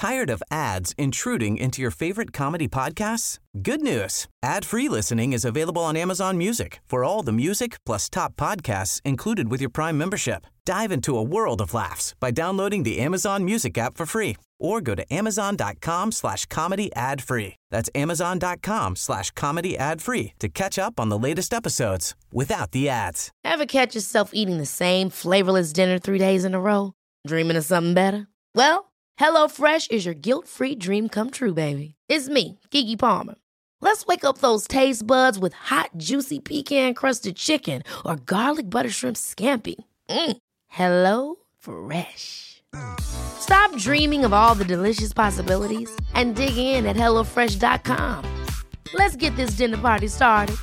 Tired of ads intruding into your favorite comedy podcasts? Good news. Ad-free listening is available on Amazon Music for all the music plus top podcasts included with your Prime membership. Dive into a world of laughs by downloading the Amazon Music app for free or go to amazon.com/comedy ad-free. That's amazon.com/comedy ad-free to catch up on the latest episodes without the ads. Ever catch yourself eating the same flavorless dinner 3 days in a row? Dreaming of something better? Well, HelloFresh is your guilt-free dream come true, baby. It's me, Keke Palmer. Let's wake up those taste buds with hot, juicy pecan-crusted chicken or garlic butter shrimp scampi. Hello Fresh. Stop dreaming of all the delicious possibilities and dig in at HelloFresh.com. Let's get this dinner party started.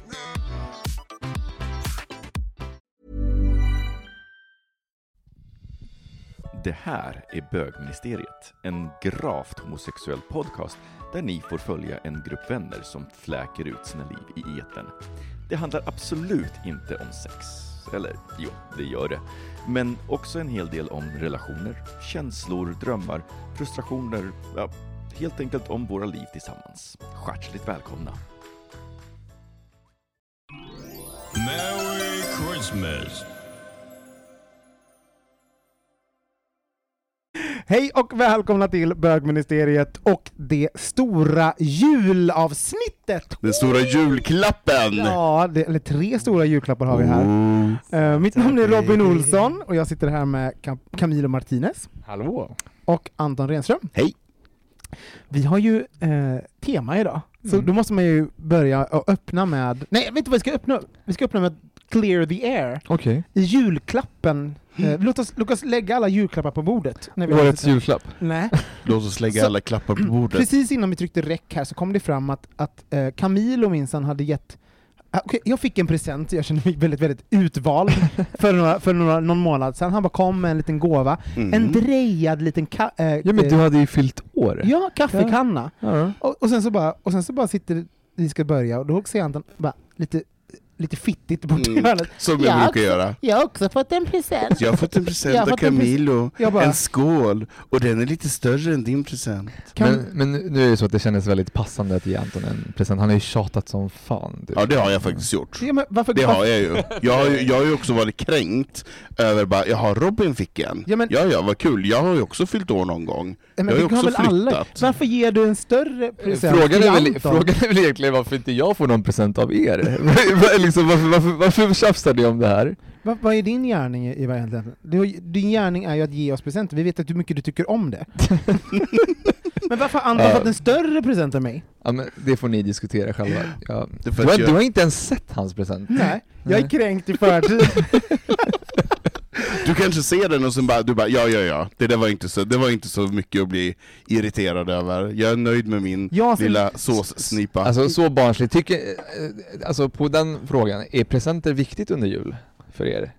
Det här är Bögministeriet, en gravt homosexuell podcast där ni får följa en grupp vänner som fläker ut sina liv i etern. Det handlar absolut inte om sex, eller jo, det gör det. Men också en hel del om relationer, känslor, drömmar, frustrationer, ja, helt enkelt om våra liv tillsammans. Hjärtligt välkomna! Merry Christmas! Hej och välkomna till Bögministeriet och det stora julavsnittet. Den stora julklappen. Ja, eller 3 stora julklappar har vi här. Mitt namn är Robin Olsson och jag sitter här med Camilo Martinez. Hallå. Och Anton Renström. Hej. Vi har ju tema idag. Så då måste man ju börja och öppna med... Nej, jag vet inte vad vi ska öppna. Vi ska öppna med Clear the Air. Okej. I julklappen. Låt oss lägga alla julklappar på bordet. Årets julklapp? Nej. Låt oss lägga alla klappar på bordet. Precis innan vi tryckte räck här så kom det fram att Camilo minsann hade gett... jag fick en present, jag kände mig väldigt, väldigt utvald för någon månad sedan. Han bara kom med en liten gåva. En drejad liten... ja, men du hade ju fyllt år. Ja, kaffekanna. Ja. Och sen så bara sitter vi ska börja och då ser han bara lite fittigt bort i hörnet. Som jag brukar göra. Jag har också fått en present. Jag har fått en present av Camilo. En skål. Och den är lite större än din present. Men nu är det så att det kändes väldigt passande att ge Anton en present. Han har ju tjatat som fan. Ja, det har jag faktiskt gjort. Ja, men det har jag ju. Jag har ju också varit kränkt över bara, jaha, Robin fick en. Ja, vad kul. Jag har ju också fyllt år någon gång. Men jag har ju också flyttat. Varför ger du en större present? Frågan är väl egentligen varför inte jag får någon present av er. Varför tjafsar ni om det här? Vad är din gärning i egentligen? Din gärning är ju att ge oss presenter. Vi vet att hur mycket du tycker om det. Men varför har Anton fått en större present än mig? Ja, men det får ni diskutera själva. Du har inte ens sett hans present. Nej, jag är kränkt i förtid. Du kanske ser den och sen bara, ja. Det var inte så mycket att bli irriterad över. Jag är nöjd med min lilla såssnipa. Alltså så barnsligt. Alltså på den frågan, är presenter viktigt under jul för er?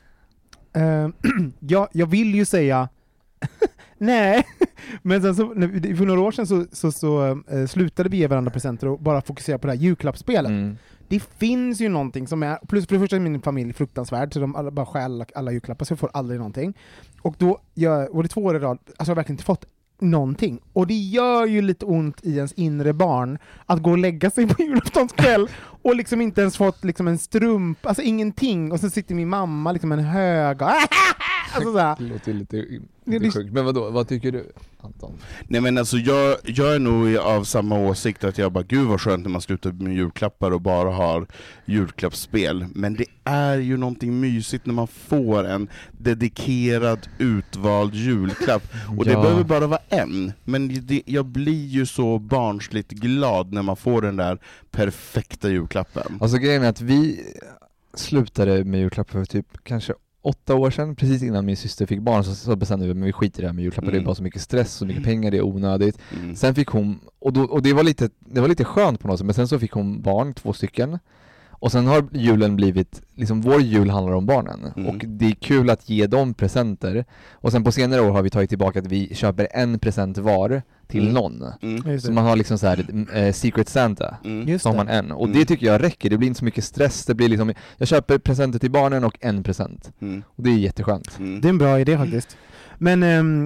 Jag vill ju säga nej. Men sen så, för några år sedan så slutade vi ge varandra presenter och bara fokusera på det här julklappsspelet. Det finns ju någonting som är, plus för det första är min familj fruktansvärd, så de bara stjäl alla julklappar så jag får aldrig någonting. Och då, och det 2 år i rad, alltså jag har verkligen inte fått någonting. Och det gör ju lite ont i ens inre barn att gå och lägga sig på julaftonskväll och liksom inte ens fått liksom en strump, alltså ingenting. Och så sitter min mamma liksom en hög och alltså så här. Det låter lite sjukt. Men vad tycker du, Anton? Nej, men alltså jag är nog av samma åsikt att jag bara, gud vad skönt när man slutar med julklappar och bara har julklappsspel. Men det är ju någonting mysigt när man får en dedikerad utvald julklapp. Och det behöver bara vara en. Men jag blir ju så barnsligt glad när man får den där perfekta julklappen. Alltså grejen är att vi slutade med julklappar för typ kanske 8 år sedan, precis innan min syster fick barn, så bestämde vi att vi skiter i det här med julklappar. Det är bara så mycket stress, så mycket pengar, det är onödigt. Sen fick hon, och det var lite skönt på något sätt, men sen så fick hon barn, 2 stycken. Och sen har julen blivit, liksom vår jul handlar om barnen. Och det är kul att ge dem presenter. Och sen på senare år har vi tagit tillbaka att vi köper en present var till någon. Så man har liksom så här Secret Santa. Så har man en. Och det tycker jag räcker. Det blir inte så mycket stress. Det blir liksom, jag köper presenter till barnen och en present. Och det är jätteskönt. Det är en bra idé faktiskt. Men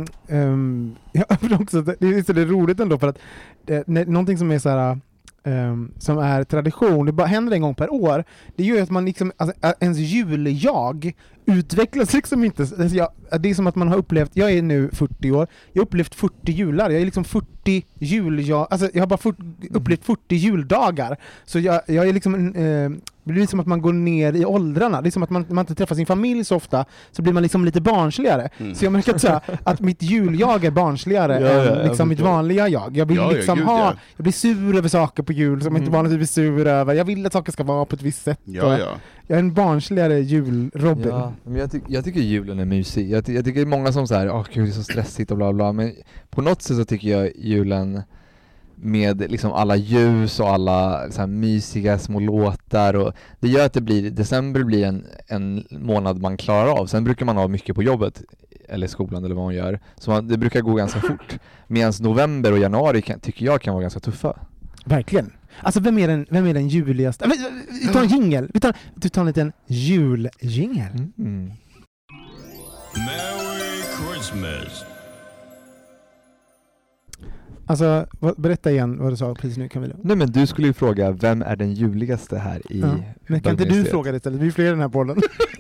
också, det är roligt ändå för att någonting som är så här som är tradition, det bara händer en gång per år, det gör ju att man liksom, alltså, ens juljag utvecklas liksom inte. Alltså det är som att man har upplevt, jag är nu 40 år, jag har upplevt 40 jular, jag är liksom 40 alltså jag har bara upplevt 40 juldagar, så jag är liksom det blir som att man går ner i åldrarna. Det är som att man inte träffar sin familj så ofta, så blir man liksom lite barnsligare. Så jag märker att mitt juljag är barnsligare än liksom mitt vanliga jag. Jag vill jag blir sur över saker på jul som jag inte vanligtvis blir sur över. Jag vill att saker ska vara på ett visst sätt. Jag är en barnsligare jul-Robin. Ja, men jag tycker julen är mysig. Jag tycker det är många som så här, gud, det är så stressigt och bla bla, men på något sätt så tycker jag julen med liksom alla ljus och alla så här mysiga små låtar, och det gör att december blir en månad man klarar av. Sen brukar man ha mycket på jobbet eller skolan eller vad man gör, så det brukar gå ganska fort. Medan november och januari tycker jag kan vara ganska tuffa. Verkligen. Alltså vem är den juligaste? Vi tar en jingle. Vi tar en liten juljingel. Merry Christmas. Alltså, berätta igen vad du sa precis nu, Camilla. Nej, men du skulle ju fråga, vem är den juligaste här i men kan inte du fråga det istället? Vi är fler i den här podden.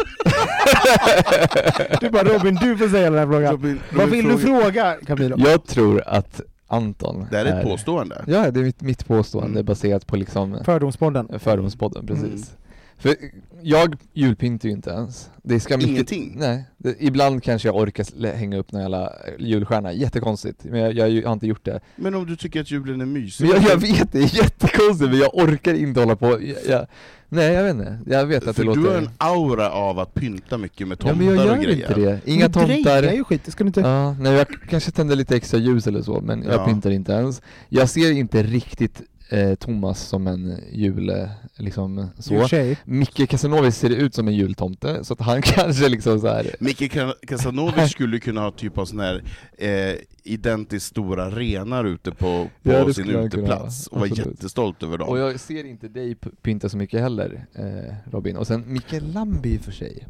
Du bara, Robin, du får säga den här frågan. Robin, vad vill du fråga, Camilla? Jag tror att Anton det är ett påstående. Ja, det är mitt påstående baserat på liksom Fördomspodden, precis. För jag julpyntar ju inte ens. Det ska ingenting? Nej. Ibland kanske jag orkar hänga upp några jävla julstjärna. Jättekonstigt. Men jag har inte gjort det. Men om du tycker att julen är mysig? Men jag vet, det är jättekonstigt. Men jag orkar inte hålla på. Nej, jag vet inte. Jag vet att för det låter... du har en aura av att pynta mycket med tomtar och grejer. Ja, men jag gör inte det. Inga men tomtar. Det är ju skit. Det ska du inte... Ja, nej, jag kanske tänder lite extra ljus eller så. Men jag pyntar inte ens. Jag ser inte riktigt Thomas som en liksom så. Micke Casanovic ser ut som en jultomte, så att han kanske liksom så här. Micke Casanovic skulle kunna ha typ av sån här identiskt stora renar ute på sin uteplats och vara jättestolt över dem. Och jag ser inte dig pynta så mycket heller, Robin. Och sen Micke Lamby för sig.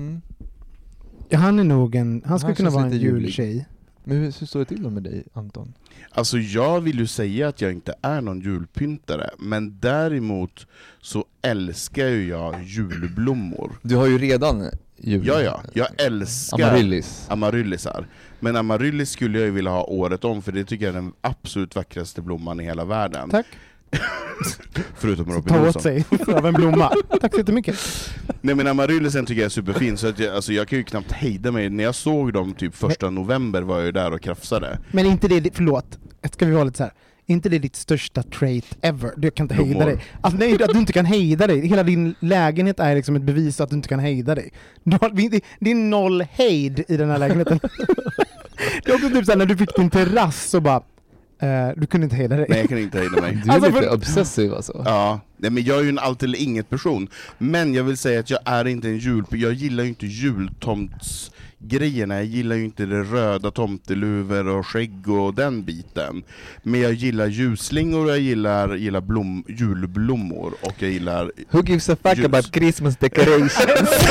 Ja, han skulle kunna vara en jultjej. Men hur står det till med dig, Anton? Alltså jag vill ju säga att jag inte är någon julpyntare, men däremot så älskar ju jag julblommor. Du har ju redan jul. Ja, jag älskar amaryllisar. Men amaryllis skulle jag ju vilja ha året om, för det tycker jag är den absolut vackraste blomman i hela världen. Tack. Förutom Robin ta åt sig av en blomma. Tack så jättemycket. Nej, men amaryllisen tycker jag är superfin, så att jag kan ju knappt hejda mig. När jag såg dem typ 1 november var jag ju där och krafsade. Men inte det, förlåt, ska vi vara lite så här. Inte det ditt största trait ever? Du kan inte hejda dig. Alltså, nej, att du inte kan hejda dig. Hela din lägenhet är liksom ett bevis att du inte kan hejda dig. Det är noll hejd i den här lägenheten. Det är också typ så här, när du fick din terrass så bara du kunde inte hejda dig. Nej, jag kan inte hejda mig. Du är alltså, lite obsessiv alltså. Ja, nej, men jag är ju en allt eller inget person. Men jag vill säga att jag är inte en jag gillar ju inte jultomtsgrejerna. Jag gillar ju inte det röda tomteluvor och skägg och den biten. Men jag gillar ljusslingor och jag gillar julblommor och jag gillar... Who gives a fuck about Christmas decorations?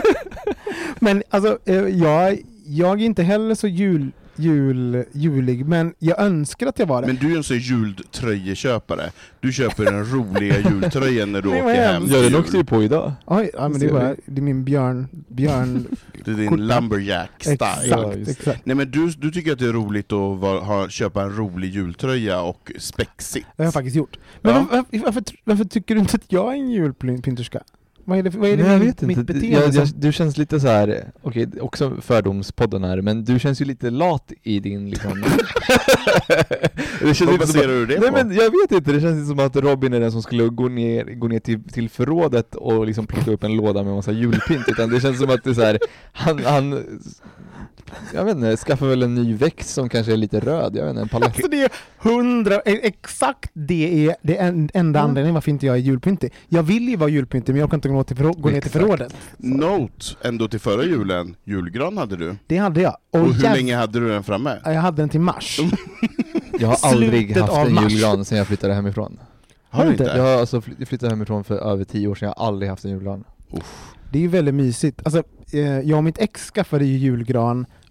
Men alltså, jag är inte heller så julig, men jag önskar att jag var det. Men du är en sån jultröjeköpare. Du köper den roliga jultröjan när du åker hem. Ja, den åkte ju på idag. Oj, ja, men det är min björn. Det är din lumberjack-style. Exakt. Nej, men du tycker att det är roligt att köpa en rolig jultröja och spexigt. Det har jag faktiskt gjort. Men varför tycker du inte att jag är en julpynterska? Vad är det nej, jag vet mitt inte. beteende? Du känns lite så här, okej, också fördomspodden här, men du känns ju lite lat i din liksom... Vad baserar du det på? Nej, men jag vet inte, det känns som att Robin är den som skulle gå ner till förrådet och liksom plocka upp en låda med en massa julpynt, utan det känns som att det är så här, han jag vet inte, skaffa väl en ny växt som kanske är lite röd, jag vet inte, en palett. Alltså det är exakt det är det enda anledningen varför inte jag är julpyntig. Jag vill ju vara julpyntig, men jag kan inte gå ner till förrådet. Note, ändå till förra julen, julgran hade du. Det hade jag. Och hur länge hade du den framme? Jag hade den till mars. Jag har aldrig haft en julgran sedan jag flyttade hemifrån. Har du inte? Jag alltså flyttade hemifrån för över 10 år sedan, jag har aldrig haft en julgran. Det är ju väldigt mysigt. Alltså, jag och mitt ex skaffade ju julgran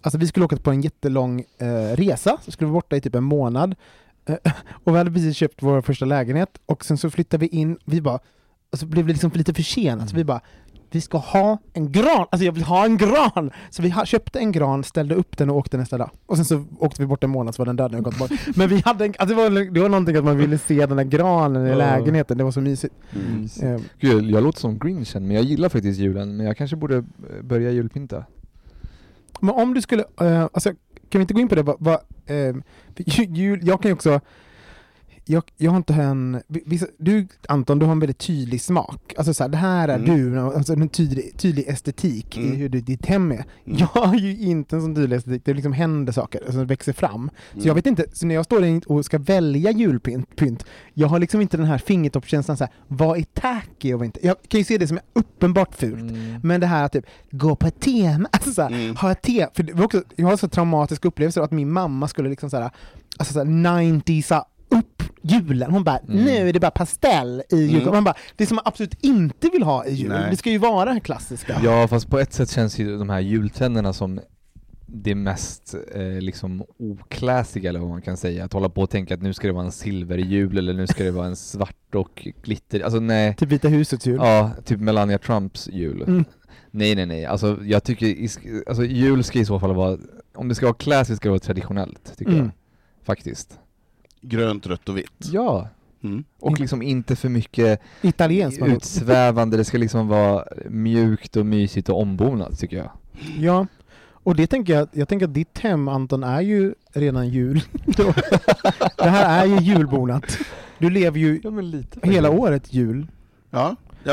alltså vi skulle åka på en jättelång resa, så skulle vi borta i typ en månad. Och vi hade precis köpt vår första lägenhet och sen så flyttade vi in, vi bara, och så blev det liksom lite försenat, så vi bara, vi ska ha en gran, alltså jag vill ha en gran! Så vi köpte en gran, ställde upp den och åkte nästa dag. Och sen så åkte vi bort en månad så var den död när vi kom tillbaka. Men vi hade alltså det var någonting att man ville se den där granen i lägenheten, det var så mysigt. Gud, jag låter som Grinchen, men jag gillar faktiskt julen, men jag kanske borde börja julpynta. Men om du skulle, alltså kan vi inte gå in på det? Jag kan ju också, jag har inte du Anton, du har en väldigt tydlig smak. Alltså så här, det här är du, alltså en tydlig estetik i hur ditt hem är. Jag har ju inte en sån tydlig estetik, det liksom händer saker, alltså det växer fram. Så jag vet inte, så när jag står och ska välja julpynt, jag har liksom inte den här fingertoppskänslan så här, vad är tacky och vad inte. Jag kan ju se det som är uppenbart fult. Men det här att typ gå på ett tema, alltså så här, ha ett tema, för det var också, jag har så traumatiska upplevelser att min mamma skulle liksom så här, alltså så här 90s upp julen. Hon bara, nu är det bara pastell i julen. Man bara, det som man absolut inte vill ha i julen. Nej. Det ska ju vara det klassiska. Ja, fast på ett sätt känns ju de här jultrenderna som det mest liksom okläsiga, eller vad man kan säga. Att hålla på och tänka att nu ska det vara en silverjul eller nu ska det vara en svart och glitter. Alltså nej. Typ Vita husets jul. Ja, typ Melania Trumps jul. Nej. Alltså jag tycker, alltså jul ska i så fall vara, om det ska vara klassiskt ska det vara traditionellt, tycker jag. Faktiskt. Grönt, rött och vitt. Ja. Och liksom inte för mycket italienskt utsvävande. Det ska liksom vara mjukt och mysigt och ombonat, tycker jag. Ja. Och det tänker jag tänker att ditt hem, Anton, är ju redan jul. Det här är ju julbonat. Du lever ju hela året jul. Ja.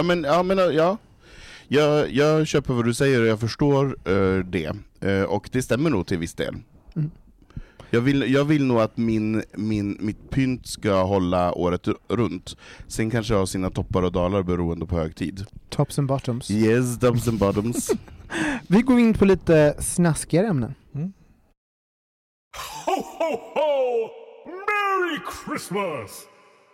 Jag köper vad du säger och jag förstår det. Och det stämmer nog till viss del. Jag vill nog att mitt pynt ska hålla året runt. Sen kanske ha sina toppar och dalar beroende på högtid. Tops and bottoms. Yes, tops and bottoms. Vi går in på lite snaskigare ämnen. Ho, ho, ho! Merry Christmas!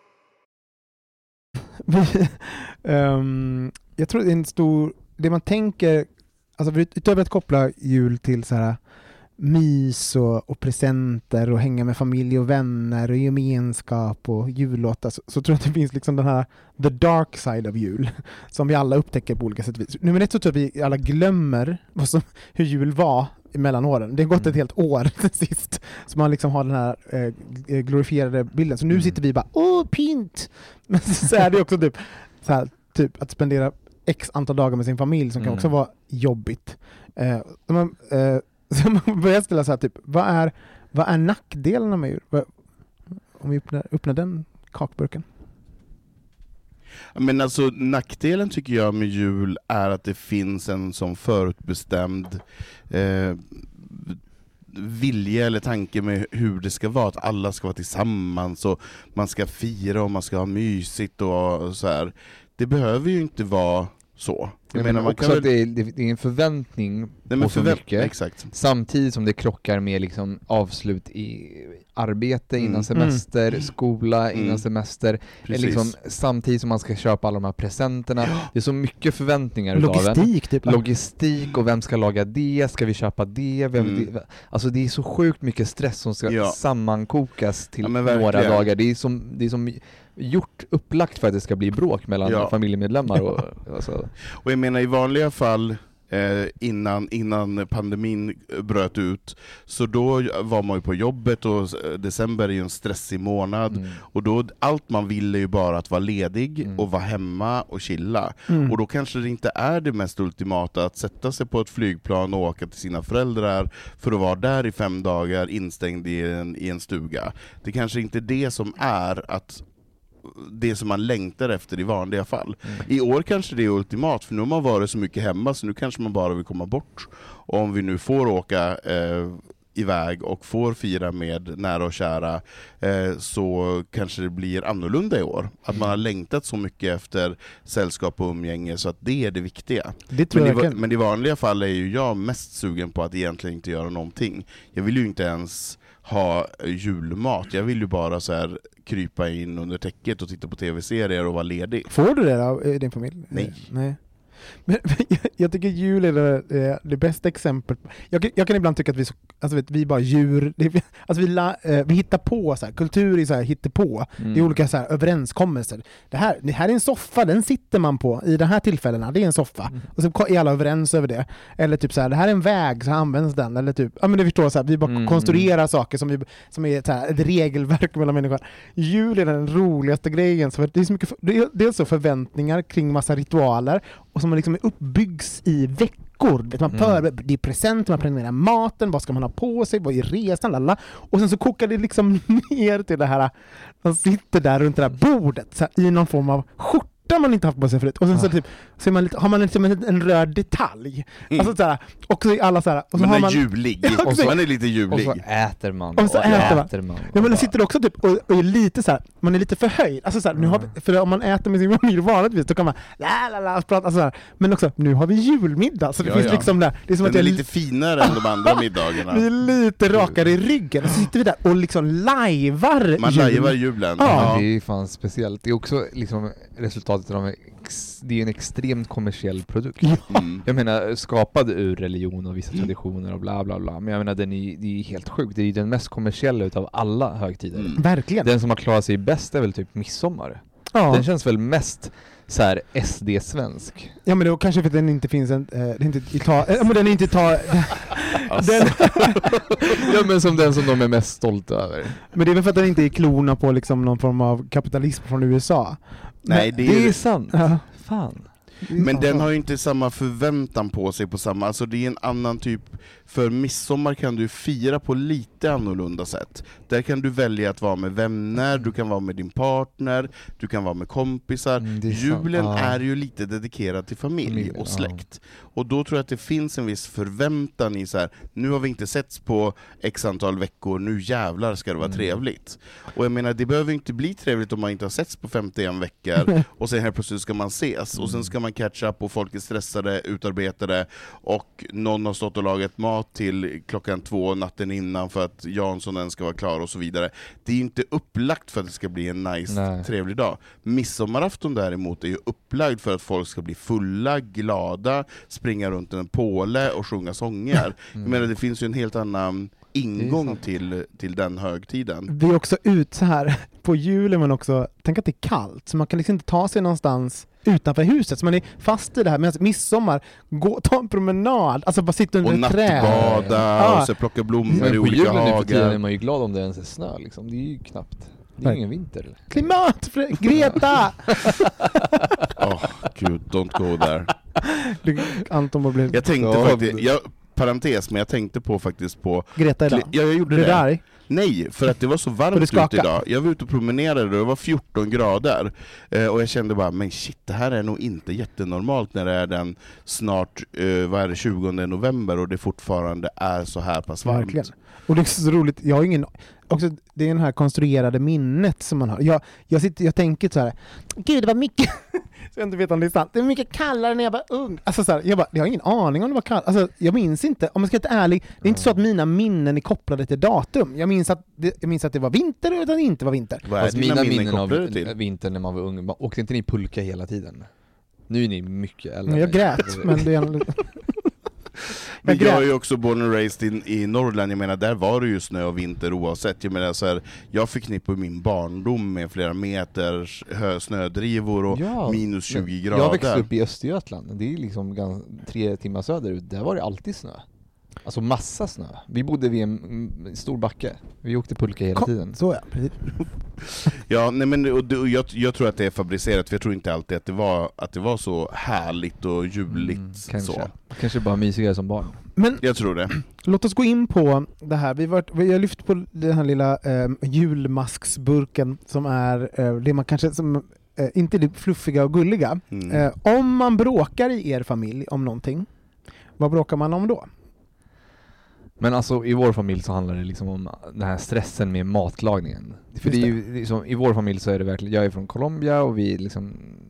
Jag tror det är en stor, det man tänker, alltså utöver att koppla jul till så här mys och presenter och hänga med familj och vänner och gemenskap och jullåtar, så tror jag att det finns liksom den här the dark side of jul som vi alla upptäcker på olika sätt. Nummer ett så tror jag vi alla glömmer hur jul var mellan åren. Det har gått ett helt år sist så man liksom har den här glorifierade bilden. Så nu sitter vi bara, pynt! Men så är det också typ så här, typ att spendera x antal dagar med sin familj som kan också vara jobbigt. Så man börjar ställa så här typ, vad är nackdelarna med jul? Om vi öppnar den kakburken. Men alltså nackdelen tycker jag med jul är att det finns en sån förutbestämd vilja eller tanke med hur det ska vara, att alla ska vara tillsammans och man ska fira och man ska ha mysigt och så här. Det behöver ju inte vara så. Jag menar man också att det är en förväntning på så mycket. Exakt. Samtidigt som det krockar med liksom avslut i arbete innan semester, skola innan semester. Liksom, samtidigt som man ska köpa alla de här presenterna. Det är så mycket förväntningar Logistik och vem ska laga det? Ska vi köpa det? Alltså det är så sjukt mycket stress som ska sammankokas till några dagar. Det är som gjort upplagt för att det ska bli bråk mellan familjemedlemmar och jag menar i vanliga fall innan pandemin bröt ut, så då var man ju på jobbet och december är ju en stressig månad och då allt man vill är ju bara att vara ledig och vara hemma och chilla och då kanske det inte är det mest ultimata att sätta sig på ett flygplan och åka till sina föräldrar för att vara där i 5 dagar instängd i en stuga. Det kanske inte är det som är att det som man längtar efter i vanliga fall. I år kanske det är ultimat, för nu har man varit så mycket hemma så nu kanske man bara vill komma bort. Och om vi nu får åka iväg och får fira med nära och kära så kanske det blir annorlunda i år. Att man har längtat så mycket efter sällskap och umgänge så att det är det viktiga. Men i vanliga fall är ju jag mest sugen på att egentligen inte göra någonting. Jag vill ju inte ens ha julmat. Jag vill ju bara så här krypa in under täcket och titta på tv-serier och vara ledig. Får du det då, i din familj? Nej. Men jag tycker jul är det bästa exemplet. Jag kan ibland tycka att vi är bara djur. Vi hittar på så här, kultur är så här hittepå. Det är olika så här överenskommelser. Det här är en soffa, den sitter man på i de här tillfällena. Det är en soffa. Och så är alla överens över det. Eller typ så här, det här är en väg, så används den. Eller typ, ja men du förstår så här, vi bara konstruerar saker som är så här, ett regelverk mellan människor. Jul är den roligaste grejen. Så det är så mycket, det är så förväntningar kring massa ritualer och som liksom uppbyggs i veckor. Det är presenter, man planerar maten, vad ska man ha på sig, vad är resan, lalla. Och sen så kokar det liksom ner till det här, man sitter där runt det där bordet så här, i någon form av skjorta man inte haft på sig förut. Och sen så typ så har man liksom en röd detalj. Alltså så här, och så är alla så här, och så man har är man julig. Och så man är lite julig. Och så äter man. Och så äter man. Ja, men det sitter också typ och är lite så här, man är lite förhöjd. Alltså så här, nu har vi, för om man äter med sin familj vanligtvis då kan man prata så här. Men också nu har vi julmiddag så det finns liksom där. Det är som den att är lite finare än de andra middagarna. Vi är lite rakare i ryggen och så sitter vi där och liksom lajvar. Man lajvar julen. Ja, det är fan speciellt. Det är också liksom resultatet av det är en extremt kommersiell produkt. Jag menar, skapad ur religion och vissa traditioner och bla bla bla. Men jag menar, det är helt sjukt. Det är den mest kommersiella utav alla högtider. Verkligen. Den som har klarat sig bäst är väl typ midsommar. Ja. Den känns väl mest så här SD-svensk. Ja, men då kanske för att den inte finns men den inte tar ja, men som den som de är mest stolta över. Men det är väl för att den inte är klona på liksom någon form av kapitalism från USA. Nej, det är sant. Ja. Fan. Men den har ju inte samma förväntan på sig på samma, alltså det är en annan typ, för midsommar kan du fira på lite annorlunda sätt. Där kan du välja att vara med vänner, du kan vara med din partner, du kan vara med kompisar. Julen är ju lite dedikerad till familj och släkt. Och då tror jag att det finns en viss förväntan i så här, nu har vi inte setts på x antal veckor, nu jävlar ska det vara trevligt. Och jag menar, det behöver inte bli trevligt om man inte har setts på 51 veckor och sen här plötsligt ska man ses och sen ska man catch up och folk är stressade, utarbetade och någon har stått och lagat mat till 2:00 natten innan för att Janssonen ska vara klar och så vidare. Det är inte upplagt för att det ska bli en nice, trevlig dag. Midsommarafton däremot är ju upplagd för att folk ska bli fulla, glada, springa runt en påle och sjunga sånger. Jag menar, det finns ju en helt annan ingång till den högtiden. Vi är också ut så här på julen, men också tänk att det är kallt så man kan liksom inte ta sig någonstans utanför huset, så man är fast i det här. Medan midsommar, ta en promenad, alltså bara sitta under ett träd och nattbada och så plocka blommor i olika hagar. Tiden är man ju glad om det ens är snö liksom. Det är ju knappt. Det är ingen vinter. Eller? Klimat! Greta! Gud, don't go there. Anton bara blev... Jag tänkte faktiskt... Parentes, men jag tänkte faktiskt på Greta idag. Ja, jag gjorde det. Där. Nej, för att det var så varmt ute idag. Jag var ute och promenerade och det var 14 grader. Och jag kände bara, men shit, det här är nog inte jättenormalt när det är den snart 20 november och det fortfarande är så här pass varmt. Verkligen. Och det är så roligt, jag har ingen... Också, det är den här konstruerade minnet som man har. Jag tänker så här, gud det var mycket... så jag inte vet om det är sant. Det var mycket kallare när jag var ung. Alltså så här, jag har ingen aning om det var kallt. Alltså, jag minns inte, om jag ska vara ärlig, det är inte så att mina minnen är kopplade till datum. Jag minns att det var vinter och att det inte var vinter. Vad är mina minnen av vinter när man var ung? Åkte inte ni pulka hela tiden? Nu är ni mycket äldre. Jag grät, men det är... Men jag är ju också born and raised i Norrland. Jag menar, där var det ju snö och vinter oavsett. Jag menar så här, jag förknippar min barndom med flera meters snödrivor och minus 20 grader. Jag växte upp i Östergötland. Det är liksom 3 timmar söderut. Där var det alltid snö. Alltså massa snö. Vi bodde vid en stor backe. Vi åkte pulka hela tiden. Så ja, precis. Ja, nej, men jag tror att det är fabricerat, för jag tror inte alltid att det var så härligt och juligt. Kanske bara mysigare som barn. Men jag tror det. Låt oss gå in på det här. Vi har lyft på den här lilla julmasksburken som är det man kanske som inte är fluffiga och gulliga. Om man bråkar i er familj om någonting, vad bråkar man om då? Men alltså i vår familj så handlar det liksom om den här stressen med matlagningen. För det är ju liksom, i vår familj så är det verkligen, jag är från Colombia och vi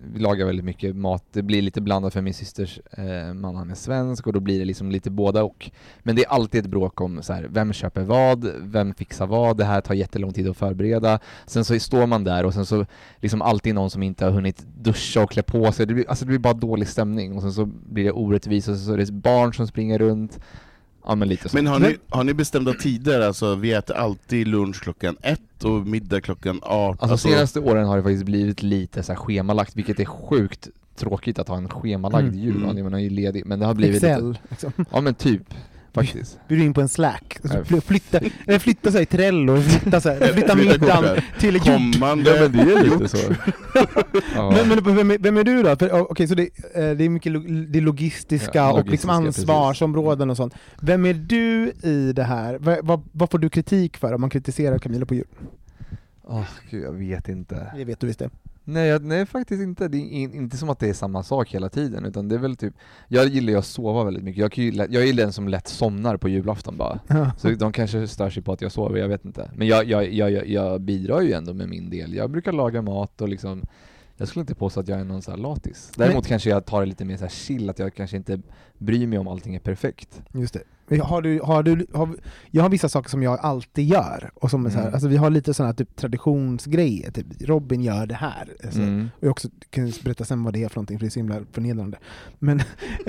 vi lagar väldigt mycket mat. Det blir lite blandat för min systers man, han är svensk, och då blir det liksom lite båda och. Men det är alltid ett bråk om så här, vem köper vad, vem fixar vad, det här tar jättelång tid att förbereda. Sen så står man där och sen så liksom alltid någon som inte har hunnit duscha och klä på sig. Det blir bara dålig stämning, och sen så blir det orättvist, och så är det barn som springer runt. Ja, men lite så. Men har ni bestämda tider? Alltså, vi äter alltid lunch klockan 1 och middag klockan 18. Alltså senaste åren har det faktiskt blivit lite så här schemalagt, vilket är sjukt tråkigt att ha en schemalagd jul. Man är ju ledig, men det har blivit Excel, lite... liksom. Ja, men typ. Faktiskt. Vi är in på en Slack. Flytta sig till Trello, flytta middagen till kommande. Ja, men det är lite så. Ja. Men vem är du då? Okej, så det är mycket det logistiska och liksom ansvarsområden och sånt. Vem är du i det här? Vad får du kritik för om man kritiserar Camilla på jul? Gud, jag vet inte. Det vet du visst det. Nej, faktiskt inte. Det är inte som att det är samma sak hela tiden, utan det är väl typ, jag gillar ju att sova väldigt mycket. Jag är den som lätt somnar på julafton bara. Så de kanske stör sig på att jag sover, jag vet inte. Men jag bidrar ju ändå med min del. Jag brukar laga mat och liksom, jag skulle inte påstå att jag är någon så här latis. Däremot kanske jag tar det lite mer så här chill, att jag kanske inte bryr mig om allting är perfekt. Just det. Jag har vissa saker som jag alltid gör, och som är så här, alltså vi har lite såna här typ traditionsgrejer, typ Robin gör det här, alltså. Och jag också kan berätta sen vad det är för någonting, för det är så himla förnedrande. Men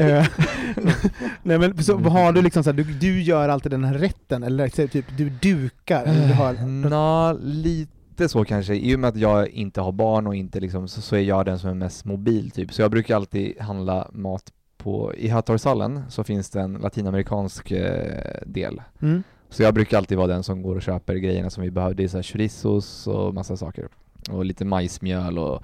nej, men så har du liksom så här, du gör alltid den här rätten, eller typ du dukar, eller du har lite så kanske, i och med att jag inte har barn och inte liksom, så är jag den som är mest mobil typ. Så jag brukar alltid handla mat i Hattorgshallen, så finns det en latinamerikansk del. Så jag brukar alltid vara den som går och köper grejerna som vi behöver. Det är så här chorizos och massa saker. Och lite majsmjöl och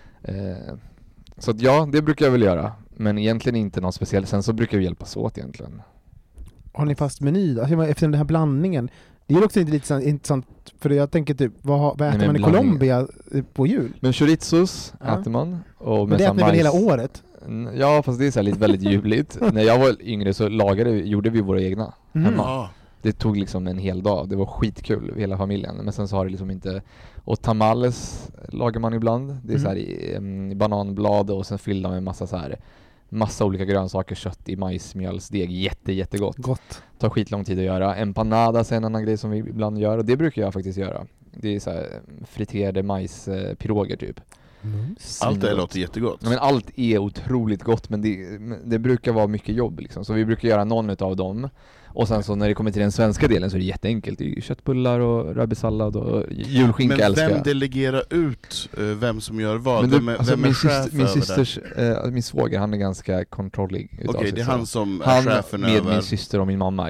så att ja, det brukar jag väl göra. Men egentligen inte något speciellt. Sen så brukar vi hjälpas åt egentligen. Har ni fast meny? Alltså, efter den här blandningen. Det är också lite intressant, för jag tänker typ, vad äter man i Colombia på jul? Men chorizos äter man. Och men det äter ni väl hela året? Ja, fast det är så här lite väldigt juligt. När jag var yngre så gjorde vi våra egna hemma. Det tog liksom en hel dag. Det var skitkul, hela familjen. Men sen så har det liksom inte... Och tamales lagar man ibland. Det är så här i bananblad och sen fyllda med massa olika grönsaker, kött i majsmjölsdeg. Jättegott. Gott. Tar skitlång tid att göra. Empanadas är en annan grej som vi ibland gör. Och det brukar jag faktiskt göra. Det är så här friterade majspiroger typ. Allt det låter jättegott. Ja, men allt är otroligt gott, men det brukar vara mycket jobb liksom. Så vi brukar göra någon av dem. Och sen så när det kommer till den svenska delen så är det jätteenkelt. Det är köttbullar och rörbisallad och julskinka. Men älskar vem delegerar ut vem som gör vad? Vem är chef min svåger, han är ganska kontrollig. Okej, det är han som är chefen med över... min syster och min mamma.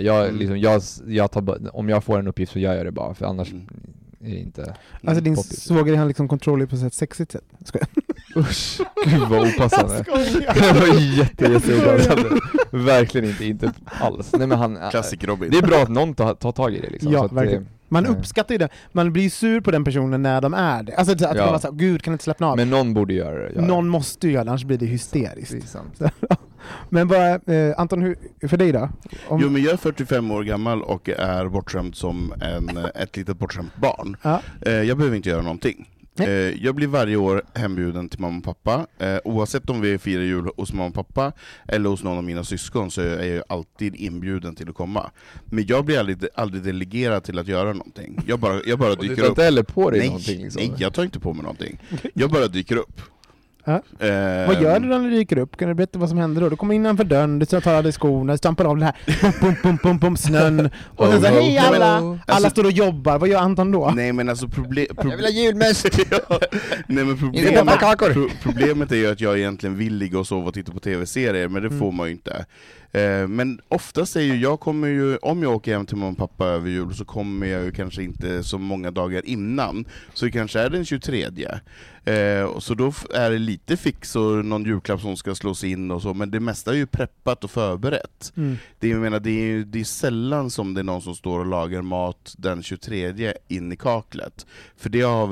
Om jag får en uppgift så gör jag det bara, för annars är det inte... Alltså din svåger, är han liksom kontrollig på ett sexigt sätt? Usch, gud vad opassande. Det var jätteopassande. Verkligen inte alls. Nej, men Klassik Robin. Det är bra att någon tar tag i det liksom. Ja, så att verkligen. Man uppskattar ju det. Man blir sur på den personen när de är det. Alltså att man säger, gud, kan inte släppa av. Men någon borde göra det. Någon måste ju göra det, annars blir det hysteriskt. Det är sant. Men Anton, hur för dig då? Jo, men jag är 45 år gammal och är bortskämd som ett litet bortskämt barn. Ja. Jag behöver inte göra någonting. Jag blir varje år hembjuden till mamma och pappa. Oavsett om vi firar jul hos mamma och pappa eller hos någon av mina syskon, så är jag alltid inbjuden till att komma. Men jag blir aldrig delegerad till att göra någonting. Jag bara dyker upp. Du tar inte heller på dig nej, någonting liksom. Nej, jag tar inte på mig någonting. Jag bara dyker upp. Ja. Vad gör du när du dyker upp? Kan du berätta vad som händer då? Du kommer innanför dörren, du tar av dig skorna, du stampar av det här pum, snön. Och sen så hej alla! Alla står och jobbar. Vad gör Anton då? Nej, men alltså jag vill ha julmest! Nej, men problemet är ju att jag egentligen vill ligga och sova och titta på tv-serier, men det får man ju inte. Men oftast är ju, om jag åker hem till mamma och pappa över jul, så kommer jag ju kanske inte så många dagar innan. Så det kanske är den 23. Så då är det lite fix och någon julklapp som ska slås in och så, men det mesta är ju preppat och förberett. Det är sällan som det är någon som står och lagar mat den 23 in i kaklet. För det har väl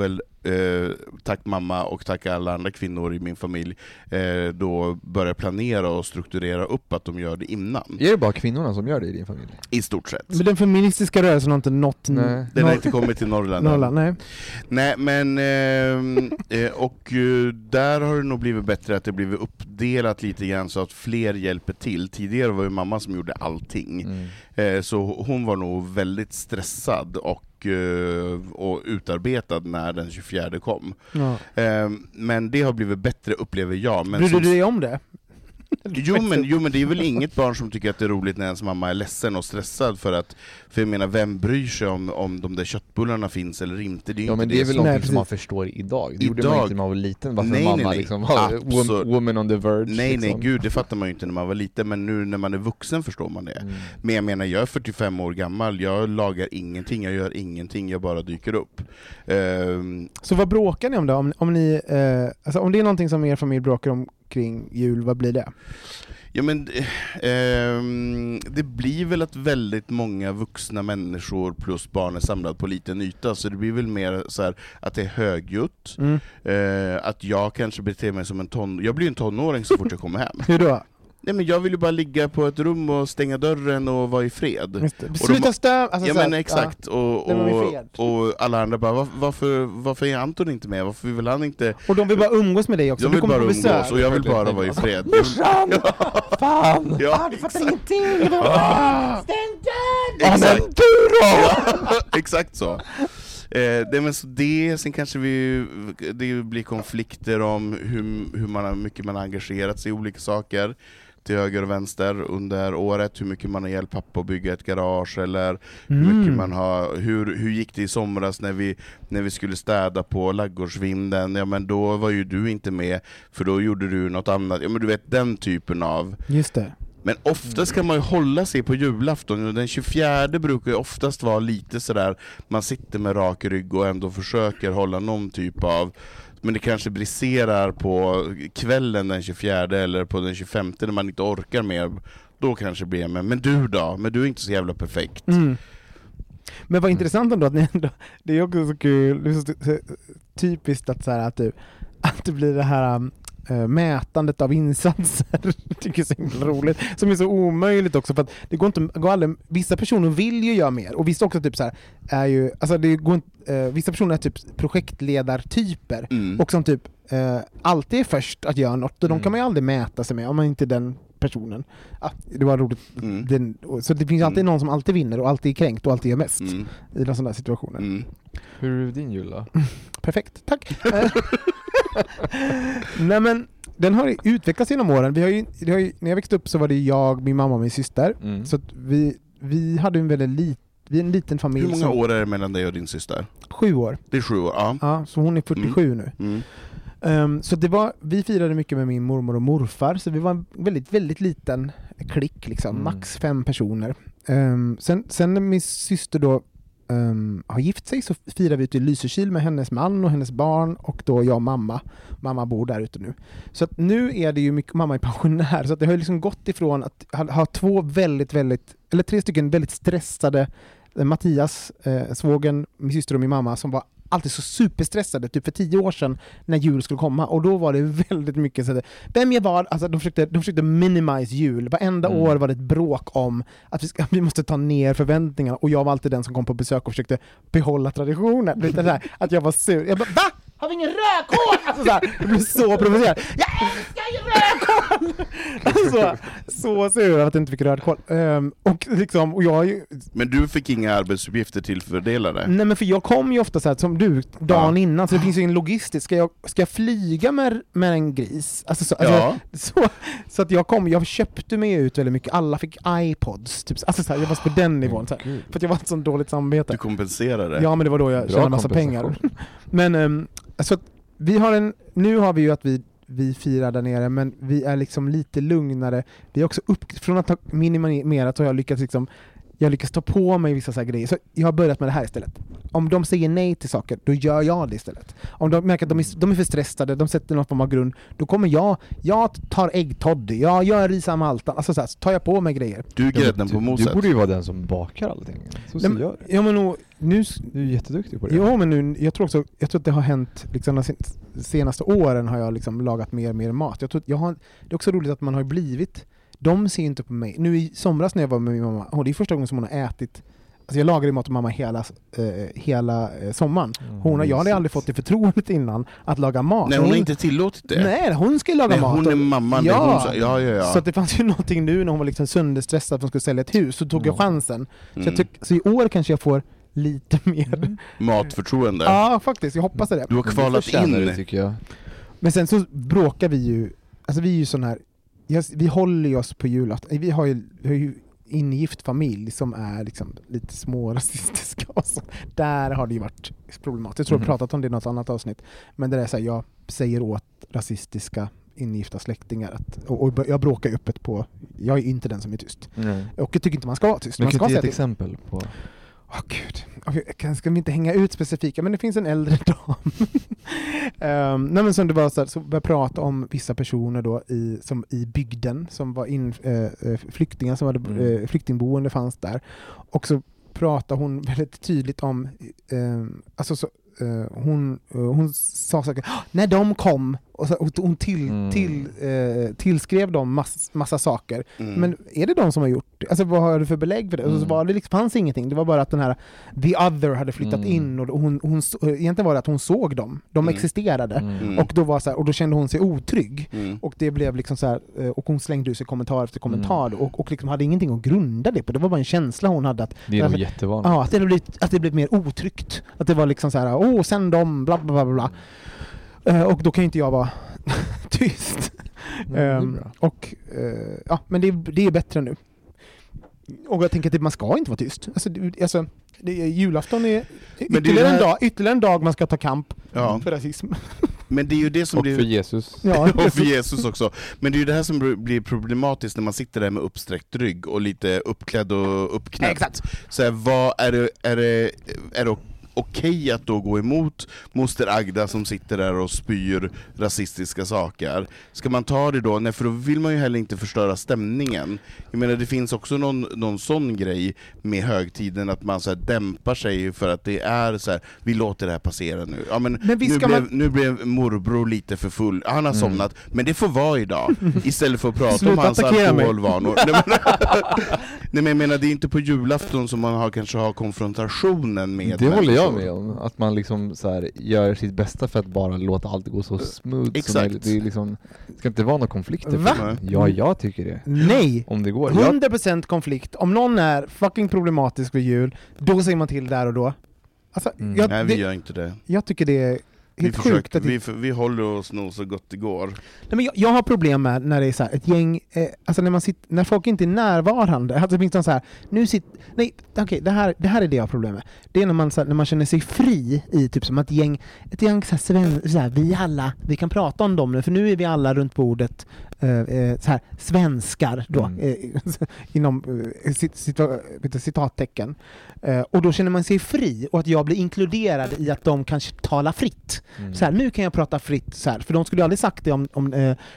tack mamma och tack alla andra kvinnor i min familj, då börjar planera och strukturera upp att de gör det innan. Är det bara kvinnorna som gör det i din familj? I stort sett. Men den feministiska rörelsen har inte nått... Den har inte kommit till Norrland. Nej, men och där har det nog blivit bättre att det blivit uppdelat lite grann så att fler hjälper till. Tidigare var ju mamma som gjorde allting. Så hon var nog väldigt stressad och utarbetad när den 24 kom. Ja. Men det har blivit bättre, upplever jag. Men bryr du dig om det? Jo men det är väl inget barn som tycker att det är roligt när ens mamma är ledsen och stressad för jag menar, vem bryr sig om de där köttbullarna finns eller inte? Det är men det är väl någonting som man förstår idag. Det gjorde man inte när man var liten. Varför mamma liksom var woman on the verge. Nej, gud, det fattar man ju inte när man var liten, men nu när man är vuxen förstår man det. Men jag menar, jag är 45 år gammal, jag lagar ingenting, jag gör ingenting, jag bara dyker upp. Så vad bråkar ni om då? Om ni, alltså om det är någonting som er familj bråkar om kring jul, vad blir det? Ja, men det blir väl att väldigt många vuxna människor plus barn är samlade på liten yta, så det blir väl mer så här att det är högljutt, att jag kanske beter mig som jag blir en tonåring så fort jag kommer hem. Hur då? Nej, men jag vill ju bara ligga på ett rum och stänga dörren och vara i fred. Sluta stöv! Alltså, ja, men exakt. Och alla andra bara, varför är Anton inte med? Varför vill han inte... Och de vill bara umgås med dig också. Jag vill bara umgås och jag vill bara vara i fred. Morsan! Fan! Du fattar ingenting! Stäng dörren! Exakt. Exakt så. Sen kanske det blir konflikter om hur mycket man har engagerat sig i olika saker till höger och vänster under året, hur mycket man har hjälpt pappa att bygga ett garage, eller hur mycket man har, hur gick det i somras när vi skulle städa på Laggårdsvinden. Ja, men då var ju du inte med, för då gjorde du något annat. Ja, men du vet, den typen av... Just det. Men oftast kan man ju hålla sig på julafton, och den 24 brukar ju oftast vara lite sådär, man sitter med rak rygg och ändå försöker hålla någon typ av, men det kanske briserar på kvällen den 24 eller på den 25 när man inte orkar mer, då kanske blir det, men du då? Men du är inte så jävla perfekt. Men vad intressant ändå att ni ändå, det är också så kul, det är så typiskt att, så här, att det blir det här mätandet av insatser. Tycker jag är så himla roligt, som är så omöjligt också, för att det går inte, vissa personer vill ju göra mer, och vissa också typ så här är ju, alltså det går inte, vissa personer är typ projektledartyper och som typ alltid är först att göra något, och de kan man ju aldrig mäta sig med om man inte är den personen. Det var roligt. Så det finns alltid någon som alltid vinner och alltid är kränkt och alltid gör mest i sådana här situationer. Hur är din jul då? Perfekt, tack. Nej, men den har utvecklats genom åren. När jag växte upp så var det jag, min mamma och min syster. Så att vi hade en liten familj. Hur många år är det mellan dig och din syster? 7 år. Det är 7 år, ja. Ja, så hon är 47 nu. Så vi firade mycket med min mormor och morfar, så vi var en väldigt, väldigt liten klick liksom, max 5 personer. Sen när min syster då har gift sig, så firar vi ute i Lysekil med hennes man och hennes barn, och då jag och mamma bor där ute nu. Så att nu är det ju mycket, mamma är pensionär, så att det har liksom gått ifrån att ha 3 stycken väldigt stressade, Mattias, svågen, min syster och min mamma, som var alltid så superstressade, typ för 10 år sedan när jul skulle komma, och då var det väldigt mycket så att vem jag var, alltså de försökte minimize jul. Varenda år var det ett bråk om att vi måste ta ner förväntningarna, och jag var alltid den som kom på besök och försökte behålla traditionen. Det är där, att jag var sur. Jag bara, va? Har vi ingen rödkål? Alltså såhär, jag blev så provocerad. Jag älskar ju rödkål! Alltså, så sur att jag inte fick rödkål. Och jag... Men du fick inga arbetsuppgifter tillfördelade? Nej, men för jag kom ju ofta så här, som du, dagen innan, så det finns ju en logistisk. Ska jag flyga med en gris? Så att jag köpte mig ut väldigt mycket. Alla fick iPods. Typ, alltså så här, jag var på den nivån. Så här, för att jag var ett sånt dåligt samarbete. Du kompenserade? Ja, men det var då jag tjänade massa pengar. Men alltså, nu har vi ju att vi firar där nere, men vi är liksom lite lugnare. Vi är också från att ha minimerat, så har jag lyckats liksom jag lyckas ta på mig vissa så här grejer. Så jag har börjat med det här istället. Om de säger nej till saker, då gör jag det istället. Om de märker att de är för stressade, de sätter någon form av grund, då kommer jag tar äggtoddy, jag gör risa malta, alltså så här, så tar jag på mig grejer. Du är grädden på moset. Du borde ju vara den som bakar allting. Så gör det. Ja, men nu, du är jätteduktig på det. Ja, men nu, jag tror att det har hänt liksom, de senaste åren har jag liksom lagat mer mat. Jag tror det är också roligt att man har blivit. De ser inte på mig. Nu i somras när jag var med min mamma, det är första gången som hon har ätit. Alltså jag lagade mat till mamma hela sommaren. Jag hade aldrig fått det förtroendet innan att laga mat. Nej, hon har inte tillåtit det. Nej, hon ska laga mat. Hon är mamman. Ja. Så att det fanns ju någonting nu när hon var liksom sönderstressad att hon skulle sälja ett hus, så tog jag chansen. Så i år kanske jag får lite mer matförtroende. Ja, faktiskt. Jag hoppas det. Du har kvalat in det, tycker jag. Men sen så bråkar vi ju. Alltså vi är ju sån här. Vi håller oss på julafton. Vi har ju ingift familj som är liksom lite små rasistiska. Där har det ju varit problematiskt. Jag tror jag har pratat om det i något annat avsnitt. Men det är så här, jag säger åt rasistiska ingifta släktingar och jag bråkar öppet på. Jag är inte den som är tyst. Och jag tycker inte man ska vara tyst. Men man ska ge ett exempel på. Gud. Ska vi inte hänga ut specifika, men det finns en äldre dam. Nej, men som det var så började jag prata om vissa personer då som i bygden som var flyktingar som hade flyktingboende fanns där, och så pratade hon väldigt tydligt om hon sa saker när de kom och hon tillskrev dem massa saker. Men är det de som har gjort det? Alltså vad har du för belägg för det? Och så var det liksom, fanns ingenting. Det var bara att den här the other hade flyttat in och hon egentligen var det att hon såg dem. De existerade. Och då var så här, och då kände hon sig otrygg. Och det blev liksom så här, och hon slängde ut sig kommentar efter kommentar och liksom hade ingenting att grunda det på. Det var bara en känsla hon hade att det är nog jättevanligt. Ja, att det blev mer otryggt. Att det var liksom så här, sen de bla bla bla bla. Och då kan inte jag vara tyst. Men det är bättre nu. Och jag tänker att man ska inte vara tyst. Alltså julafton är ytterligare en dag man ska ta kamp för rasism. Men det är ju det som och för Jesus. Ja, och för Jesus också. Men det är ju det här som blir problematiskt när man sitter där med uppsträckt rygg och lite uppklädd och uppknäppt. Exakt. Så här, vad är det okej att då gå emot moster Agda som sitter där och spyr rasistiska saker? Ska man ta det då? Nej, för då vill man ju heller inte förstöra stämningen. Jag menar, det finns också någon sån grej med högtiden att man så här dämpar sig för att det är så här, vi låter det här passera nu. Ja, men nu blev morbror lite för full. Han har somnat, men det får vara idag. Istället för att prata om hans alkoholvanor. Nej, men jag menar, det är inte på julafton som man kanske har konfrontationen med. Det håller jag med om, att man liksom så här gör sitt bästa för att bara låta allt gå så smooth som möjligt. Det är liksom, det ska inte vara några konflikter. Va? Ja, jag tycker det. Nej! Om det går. 100% konflikt. Om någon är fucking problematisk för jul, då säger man till där och då. Alltså, nej, vi gör inte det. Jag tycker det är helt sjukt. Vi håller oss nog så gott det går. Nej, men jag har problem med när det är så här, ett gäng, alltså när folk inte är närvarande. Alltså det finns någon så här, det här är det jag har problem med. Det är när man känner sig fri i typ som ett gäng så här, vi kan prata om dem nu, för nu är vi alla runt bordet så här, svenskar då, inom citattecken. Och då känner man sig fri, och att jag blir inkluderad i att de kanske talar fritt. Så här, nu kan jag prata fritt så här, för de skulle aldrig sagt det om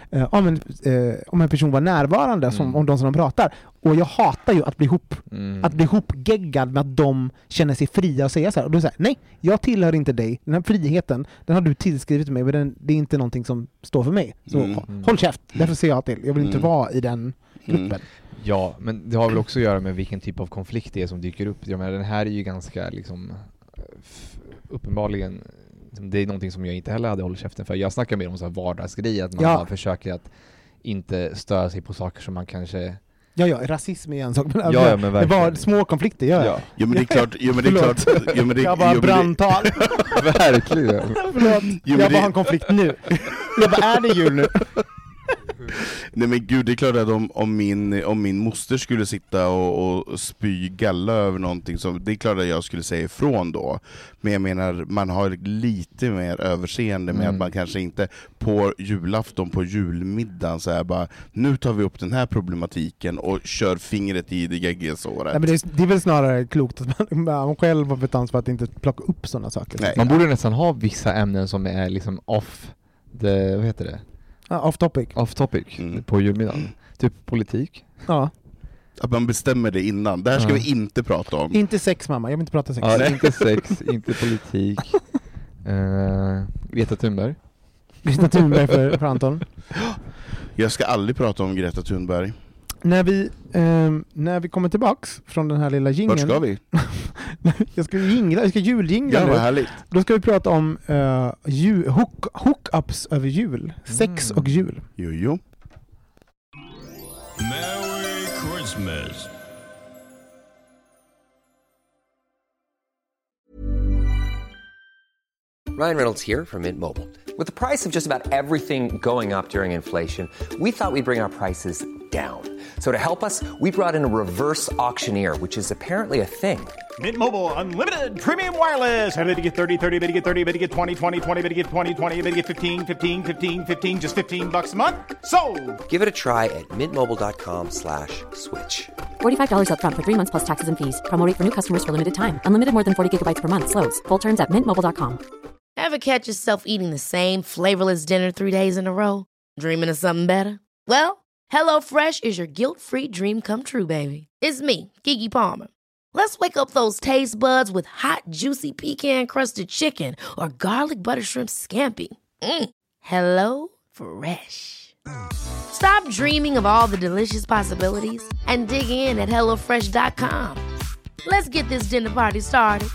en person var närvarande om de som de pratar. Och jag hatar ju att bli hopgeggad med att de känner sig fria och säga så här. Och då säger nej, jag tillhör inte dig. Den här friheten, den har du tillskrivit mig, men det är inte någonting som står för mig. Så håll käft, därför säger jag till. Jag vill inte vara i den gruppen. Ja, men det har väl också att göra med vilken typ av konflikt det är som dyker upp. Jag menar, den här är ju ganska liksom uppenbarligen, det är någonting som jag inte heller hade hållit käften för. Jag snackar mer om så här vardagsgrejer, att man bara försöker att inte störa sig på saker som man kanske... Ja, rasism är en sak. Men men det var små konflikter, Ja, men det är klart. Jag bara brandtal. Verkligen. Förlåt. Jag bara har en konflikt nu. Jag bara, är det jul nu? Nej men gud, det är klart att om min moster skulle sitta och spy galla över någonting, så det är klart att jag skulle säga ifrån då. Men jag menar, man har lite mer överseende med att man kanske inte på julafton, på julmiddagen så här bara, nu tar vi upp den här problematiken och kör fingret i det geggesåret. Nej, men det är väl snarare klokt att man själv har betalt för att inte plocka upp sådana saker. Nej. Man borde nästan ha vissa ämnen som är liksom off the, vad heter det? Off topic. Off topic på julmiddagen. Typ politik. Ja. Att man bestämmer det innan. Det här ska vi inte prata om. Inte sex, mamma. Jag vill inte prata sex. Ja, inte sex, inte politik. Greta Thunberg. Greta Thunberg för Anton. Jag ska aldrig prata om Greta Thunberg. När vi kommer tillbaks från den här lilla jingeln. Vart ska vi? Jag ska juljingla Ja, nu. vad härligt. Då ska vi prata om hookups över jul. Sex och jul. Jo. Merry Christmas. Ryan Reynolds here from Mint Mobile. With the price of just about everything going up during inflation, we thought we'd bring our prices down. So to help us, we brought in a reverse auctioneer, which is apparently a thing. Mint Mobile Unlimited Premium Wireless. How to get 30, 30, how to get 30, how to get 20, 20, 20, how to get 20, 20, how to get 15, 15, 15, 15, just $15 a month? Sold! Give it a try at mintmobile.com/switch. $45 up front for 3 months plus taxes and fees. Promo rate for new customers for limited time. Unlimited more than 40 gigabytes per month. Slows full terms at mintmobile.com. Ever catch yourself eating the same flavorless dinner 3 days in a row? Dreaming of something better? Well, HelloFresh is your guilt-free dream come true, baby. It's me, Keke Palmer. Let's wake up those taste buds with hot, juicy pecan-crusted chicken or garlic butter shrimp scampi. Hello Fresh. Stop dreaming of all the delicious possibilities and dig in at HelloFresh.com. Let's get this dinner party started.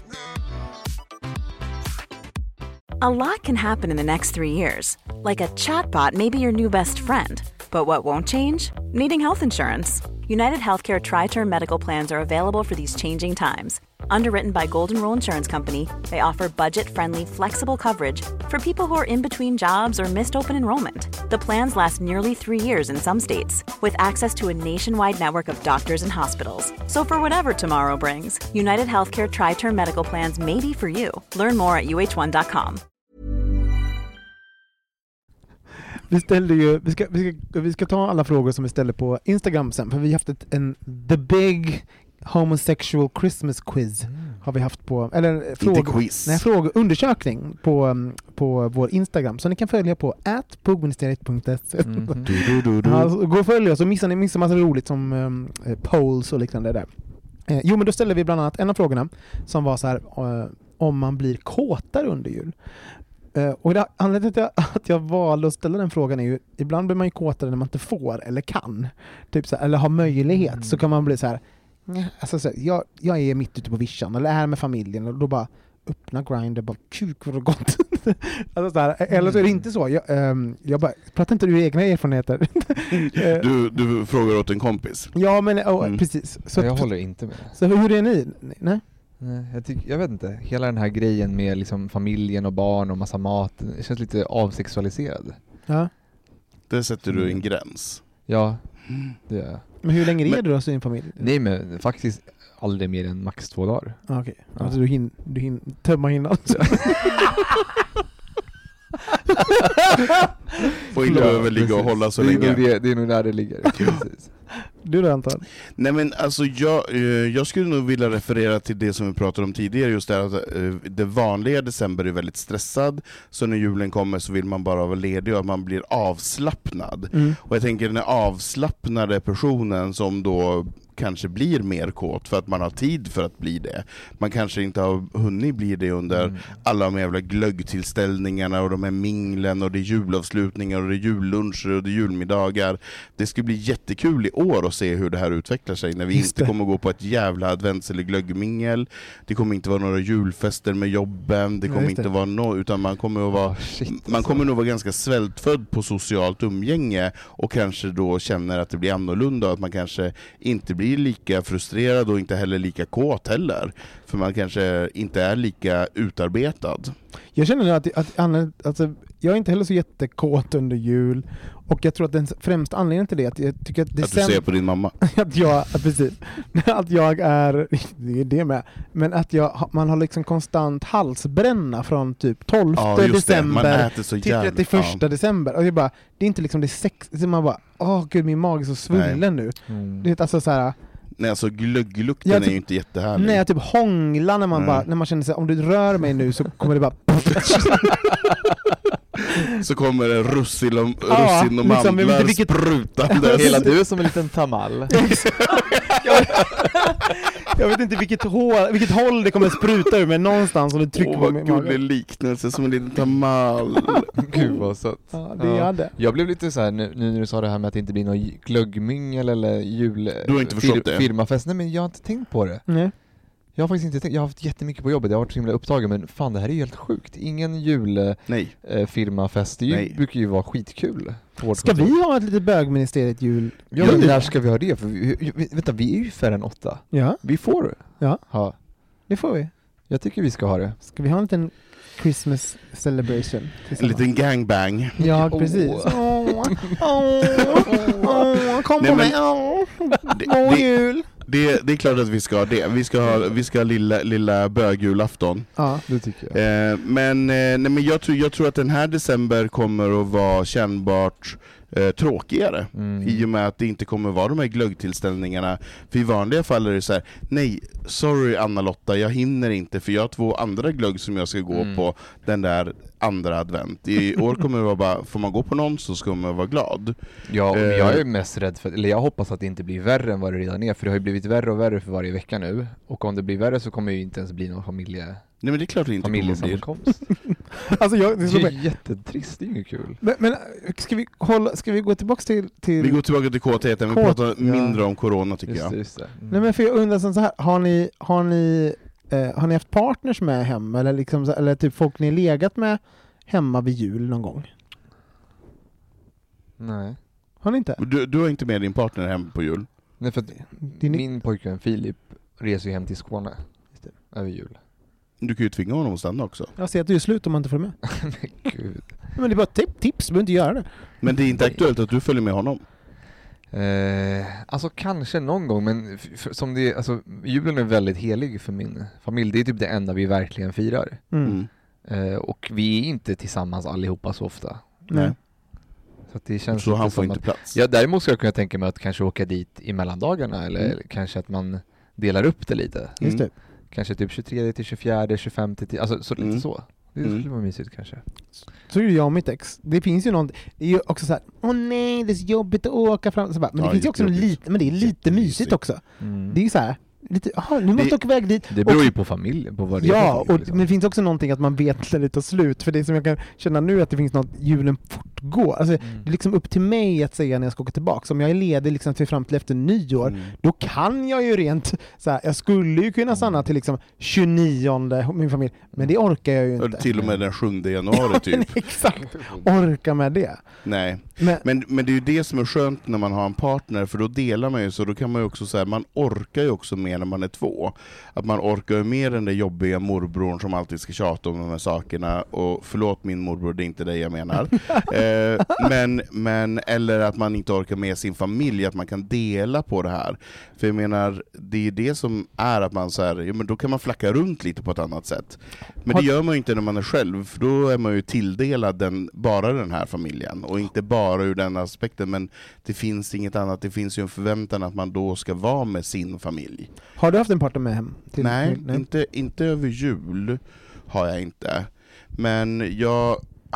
A lot can happen in the next 3 years. Like a chatbot may be your new best friend. But what won't change? Needing health insurance. United Healthcare Tri-Term Medical Plans are available for these changing times. Underwritten by Golden Rule Insurance Company, they offer budget-friendly, flexible coverage for people who are in between jobs or missed open enrollment. The plans last nearly 3 years in some states, with access to a nationwide network of doctors and hospitals. So for whatever tomorrow brings, United Healthcare Tri-Term Medical Plans may be for you. Learn more at uh1.com. Vi ska ta alla frågor som vi ställer på Instagram sen, för vi har haft The Big Homosexual Christmas Quiz har vi haft på, eller frågeundersökning på vår Instagram, så ni kan följa på @bogministeriet.se. Gå och följa, så missar ni massa roligt som polls och liknande där. Jo, men då ställer vi bland annat en av frågorna som var så här, om man blir kåtare under jul. Och anledningen till att jag valde att ställa den frågan är ju, ibland blir man ju kåtare när man inte får eller kan, typ så här, eller har möjlighet, så kan man bli så här, alltså så här, jag är mitt ute på vischan eller är här med familjen, och då bara öppna Grindr, bara kuk vad det gott. Alltså så här, eller så är det inte så. Jag bara, pratar inte du egna erfarenheter? Du frågar åt en kompis. Ja, men precis. Så jag håller inte med. Så hur är ni? Nej. Jag vet inte, hela den här grejen med liksom familjen och barn och massa mat, det känns lite avsexualiserad. Ja. Där sätter du en gräns. Ja, det gör jag. Men hur länge är du då i din familj? Nej, men faktiskt aldrig mer än max 2 dagar. Okej. Ja. Alltså du hinner tömma hinnan. Och inte behöver ligga och hålla så länge. Det är nog där det ligger. Precis. Du då, Anton? Nej, men alltså jag skulle nog vilja referera till det som vi pratade om tidigare, just det att det vanliga december är väldigt stressad, så när julen kommer så vill man bara vara ledig och att man blir avslappnad. Och jag tänker den avslappnade personen som då kanske blir mer kåt för att man har tid för att bli det. Man kanske inte har hunnit bli det under alla de jävla glöggtillställningarna och de här minglen och det är julavslutningar och det är julluncher och det är julmiddagar. Det ska bli jättekul i år att se hur det här utvecklar sig när vi inte kommer gå på ett jävla advents- eller glöggmingel. Det kommer inte vara några julfester med jobben. Det kommer inte vara utan man kommer att vara man kommer nog vara ganska svältfödd på socialt umgänge och kanske då känner att det blir annorlunda och att man kanske inte blir lika frustrerad och inte heller lika kåt heller. För man kanske inte är lika utarbetad. Jag känner att jag är inte heller så jättekåt under jul, och jag tror att den främsta anledningen till det är att jag tycker att du ser på din mamma. Precis. Att jag är, det är det med, men att man har liksom konstant halsbränna från typ 12 december till 31 december, och det är inte liksom det sex, man bara, gud, min mage är så svullen nu. Det är alltså så här. Nej, alltså glögglukten är ju inte jättehärlig. Nej, jag typ hånglar när man bara, när man känner sig, om du rör mig nu så kommer det bara så kommer det russin och mandlar sprutandes. Hela du är som en liten tamal. Jag vet inte vilket håll det kommer spruta ur, men någonstans om du trycker på min mage. Det är liknelse som en liten tamal. Gud vad sött. Ja, det är det. Jag blev lite så här nu när du sa det här med att det inte blir någon glöggmingel eller jul. Du har inte förstått det. Firmafest. Nej, men jag har inte tänkt på det. Nej. Jag har faktiskt inte tänkt. Jag har haft jättemycket på jobbet. Jag har varit så himla upptagen, men fan, det här är ju helt sjukt. Ingen julfirmafest. Det brukar ju vara skitkul. Ska vi ha ett litet bögministeriet jul? Ja, men när ska vi ha det? För vänta, vi är ju färre än 8. Ja. Vi får ha. Det får vi. Jag tycker vi ska ha det. Ska vi ha en liten Christmas celebration? En liten gangbang. Ja, precis. Kom på mig. God jul. Det är klart att vi ska ha det. Vi ska ha lilla bögjulafton. Ja, det tycker jag. Men jag tror att den här december kommer att vara kännbart tråkigare. I och med att det inte kommer vara de här glöggtillställningarna. För i vanliga fall är det så här: nej, sorry Anna-Lotta, jag hinner inte, för jag har 2 andra glögg som jag ska gå på den där andra advent. I år kommer det vara bara, får man gå på någon så ska man vara glad. Ja, jag är mest rädd för, eller jag hoppas att det inte blir värre än vad det redan är, för det har ju blivit värre och värre för varje vecka nu. Och om det blir värre så kommer det ju inte ens bli någon familje. Nej, men det är klart det inte familjesammankomst. Alltså det är jättetrist, det är inget kul. Men ska vi gå tillbaka till... Vi går tillbaka till kåtheten, vi pratar mindre om corona tycker jag. Just det. Nej, men för jag undrar så här, har ni haft partners med hem, eller liksom, eller typ folk ni legat med hemma vid jul någon gång? Nej. Har ni inte? Du har inte med din partner hem på jul? Nej, för min pojkvän Filip reser ju hem till Skåne över jul. Du kan ju tvinga honom att stanna också. Jag ser att du är slut om man inte får med. Men gud. Men det är bara tips, du behöver inte göra det. Men det är inte aktuellt att du följer med honom? Alltså kanske någon gång, men som det, alltså, julen är väldigt helig för min familj. Det är typ det enda vi verkligen firar. Och vi är inte tillsammans allihopa så ofta. Nej. Så att det känns så han får inte plats. Ja, däremot ska jag kunna tänka mig att kanske åka dit i mellandagarna, eller kanske att man delar upp det lite. Just det. Kanske typ 23 till 24, 25 till alltså så lite så. Det skulle vara mysigt kanske. Så är det jag och mitt ex. Det finns ju något, det är ju också så här: nej, det är så jobbigt att åka fram, så bara, men det finns ju också lite, men det är lite mysigt också. Det är ju så här lite, nu måste åka iväg dit. Det beror ju på familjen, på vad det är. Ja, liksom. Men det finns också någonting att man vet när det tar slut. För det som jag kan känna nu, att det finns något, julen fortgår. Alltså, det är liksom upp till mig att säga när jag ska åka tillbaka. Så om jag är ledig liksom till fram till efter nyår, då kan jag ju rent så här, jag skulle ju kunna stanna till liksom 29:e min familj, men det orkar jag ju inte. Till och med den 7 januari typ. Exakt, orka med det. Nej, men det är ju det som är skönt när man har en partner, för då delar man ju, så då kan man ju också säga, man orkar ju också mer när man är 2. Att man orkar ju mer än den jobbiga morbrorn som alltid ska tjata om de här sakerna, och förlåt min morbror, det är inte det jag menar. Men eller att man inte orkar med sin familj, att man kan dela på det här. För jag menar, det är det som är att man så här, ja, men då kan man flacka runt lite på ett annat sätt. Men det gör man ju inte när man är själv, för då är man ju tilldelad bara den här familjen, och inte bara ur den aspekten, men det finns inget annat. Det finns ju en förväntan att man då ska vara med sin familj. Har du haft en partner med hem? Nej, inte över jul har jag inte. Men jag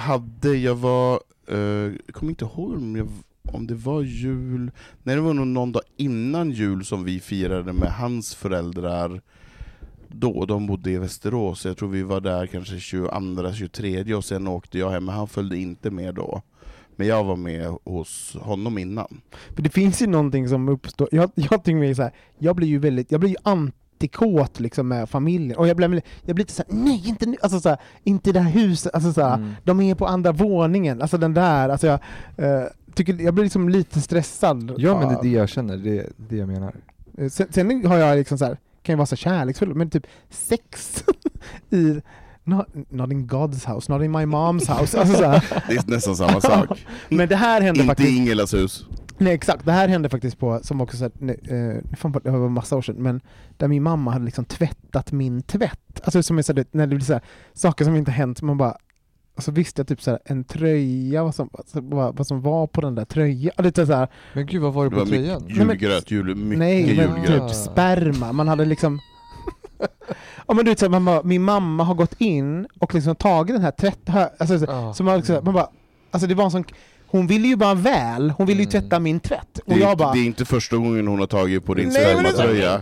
kommer inte ihåg om det var jul. Nej, det var nog någon dag innan jul som vi firade med hans föräldrar. Då de bodde i Västerås. Jag tror vi var där kanske 22, 23, och sen åkte jag hem. Men han följde inte med då. Men jag var med hos honom innan. För det finns ju någonting som uppstår. Jag tycker mig så här, jag blir ju antikåt liksom med familjen, och jag blir lite så här, nej, inte nu, alltså så här, inte det här huset, alltså så här, de är på andra våningen, alltså den där, alltså jag tycker jag blir liksom lite stressad. Ja, men det är det jag känner, det jag menar. Sen har jag liksom så här, kan ju vara så kärleksfull, men typ sex i not in God's house, not in my mom's house. Alltså så här. Det är nästan samma sak. Men det här hände inte faktiskt... Inte Ingelas hus. Nej, exakt. Det här hände faktiskt på, som också så här, det var massa år sedan, men där min mamma hade liksom tvättat min tvätt. Alltså som jag sa, när det blir så här, saker som inte hänt, man bara... Och så visste jag typ så här, en tröja, vad som var på den där tröjan. Lite så här. Men gud, vad var det på tröjan? Julgröt, typ sperma. Man hade liksom... Ja, men du vet, så här, min mamma har gått in och liksom tagit den här så man liksom, man bara, alltså det var en sån... Hon ville ju bara väl. Hon ville ju tvätta min tvätt. Och jag bara... Det är inte första gången hon har tagit på din spermatröja.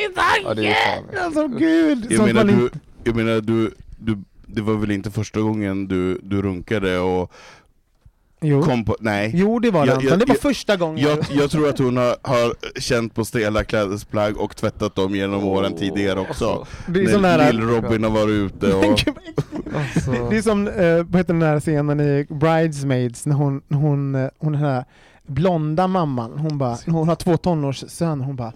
Alltså gud. Jag menar, det var väl inte första gången du runkade och kom på... Nej. Jo, det var det. Det var första gången. Jag tror att hon har känt på stela klädesplagg och tvättat dem genom åren tidigare också. Det är när Lill-Robin har varit ute och... Det är som vad heter den här scenen i Bridesmaids när hon den här blonda mamman, hon har 2 tonårssöner, hon bara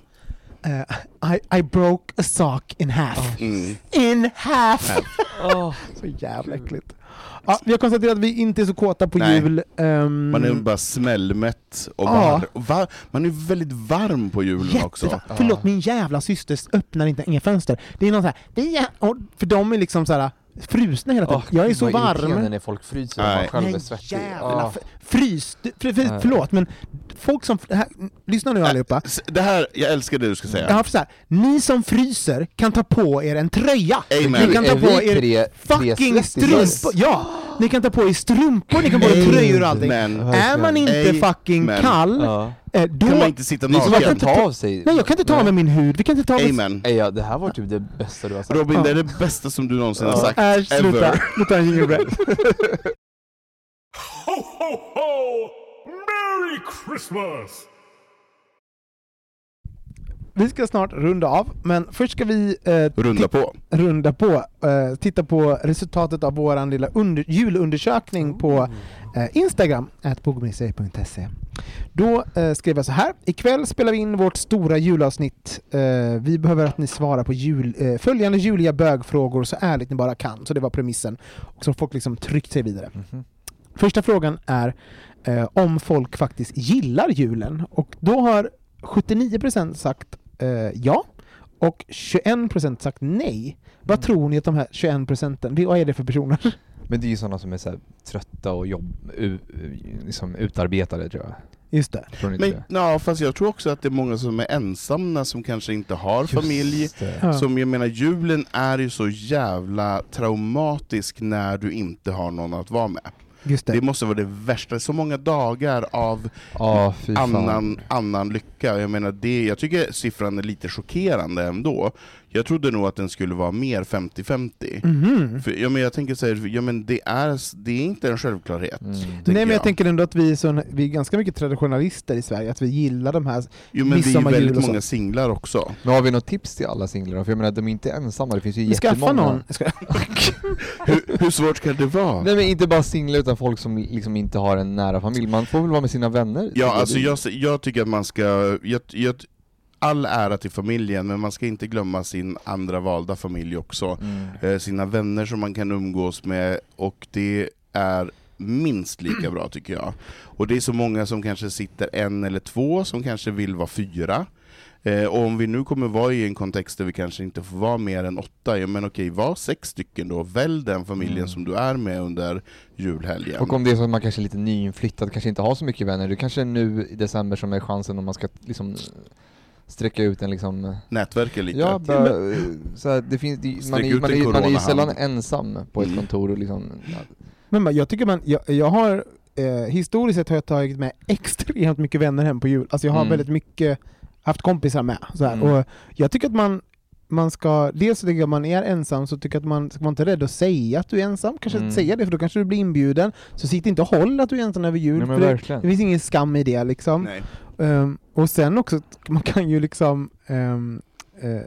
I broke a sock in half. In half. Så jävla äckligt. Ja, vi har konstaterat att vi inte är så kåta på jul. Man är bara smällmätt och man är väldigt varm på julen också. Förlåt, min jävla syster öppnar inte inga fönster. Det är någon så här, för de är liksom så här frusna hela tiden. Jag är så varm. När folk fryser och man själv är svettig. Jävla förlåt, men folk som... lyssna nu allihopa. Det här, jag älskar det du ska säga. Ja, för så här, ni som fryser kan ta på er en tröja. Amen. Ni kan ta på er fucking strumpor. Ja, ni kan ta på er strumpor, ni kan ta på er tröjor och allting. Är man inte fucking kall... Då kan man inte sitta naken. Man kan ta av sig. Nej, jag kan inte ta med min hud. Vi kan inte ta av Amen. Ja, det här var typ det bästa du har sagt. Robin, det är det bästa som du någonsin har sagt. Sluta. Sluta en gingerbread. Ho, ho, ho! Merry Christmas! Vi ska snart runda av, men först ska vi runda på. Titta på resultatet av våran lilla julundersökning på Instagram @bogministeriet.se. Då skrev jag så här: ikväll spelar vi in vårt stora julavsnitt. Vi behöver att ni svarar på följande juliga bögfrågor så ärligt ni bara kan. Så det var premissen. Och så har folk liksom tryckt sig vidare. Första frågan är om folk faktiskt gillar julen. Och då har 79% sagt ja och 21% sagt nej. Vad tror ni att de här 21%, vad är det för personer? Men det är ju sådana som är så här trötta och liksom utarbetade, tror jag. Just det. Men fast jag tror också att det är många som är ensamma, som kanske inte har familj. Som jag menar, julen är ju så jävla traumatisk när du inte har någon att vara med. Just det. Det måste vara det värsta. Så många dagar av annan lycka. Jag menar, jag tycker siffran är lite chockerande ändå. Jag trodde nog att den skulle vara mer 50-50. För, jag tänker så här, det är inte en självklarhet. Nej, men jag tänker ändå att vi är ganska mycket traditionalister i Sverige, att vi gillar de här men vi är väldigt många singlar också. Men har vi något tips till alla singlar? För jag menar, de är inte ensamma, det finns ju jättemånga. Någon. hur svårt ska det vara? Nej, men inte bara singlar utan folk som liksom inte har en nära familj. Man får väl vara med sina vänner. Ja, alltså jag tycker att man ska... all ära till familjen, men man ska inte glömma sin andra valda familj också. Sina vänner som man kan umgås med, och det är minst lika bra tycker jag. Och det är så många som kanske sitter 1 eller 2 som kanske vill vara 4. Och om vi nu kommer vara i en kontext där vi kanske inte får vara mer än 8, men okej, var 6 stycken då. Välj den familjen som du är med under julhelgen. Och om det är så att man kanske är lite nyinflyttad, kanske inte har så mycket vänner, det kanske är nu i december som är chansen om man ska liksom sträcka ut en liksom... nätverka lite. Ja, så här, det finns, man är ju sällan ensam på ett kontor och liksom... Men jag tycker jag har historiskt sett har jag tagit med extremt mycket vänner hem på jul. Alltså jag har väldigt mycket haft kompisar med så här. Och jag tycker att man ska, dels tycker jag man är ensam, så tycker jag att man ska vara inte rädd att säga att du är ensam. Kanske inte säga det, för då kanske du blir inbjuden. Så sitt inte och håll att du är ensam över jul. Nej, för det finns ingen skam i det liksom. Nej. Och sen också, man kan ju liksom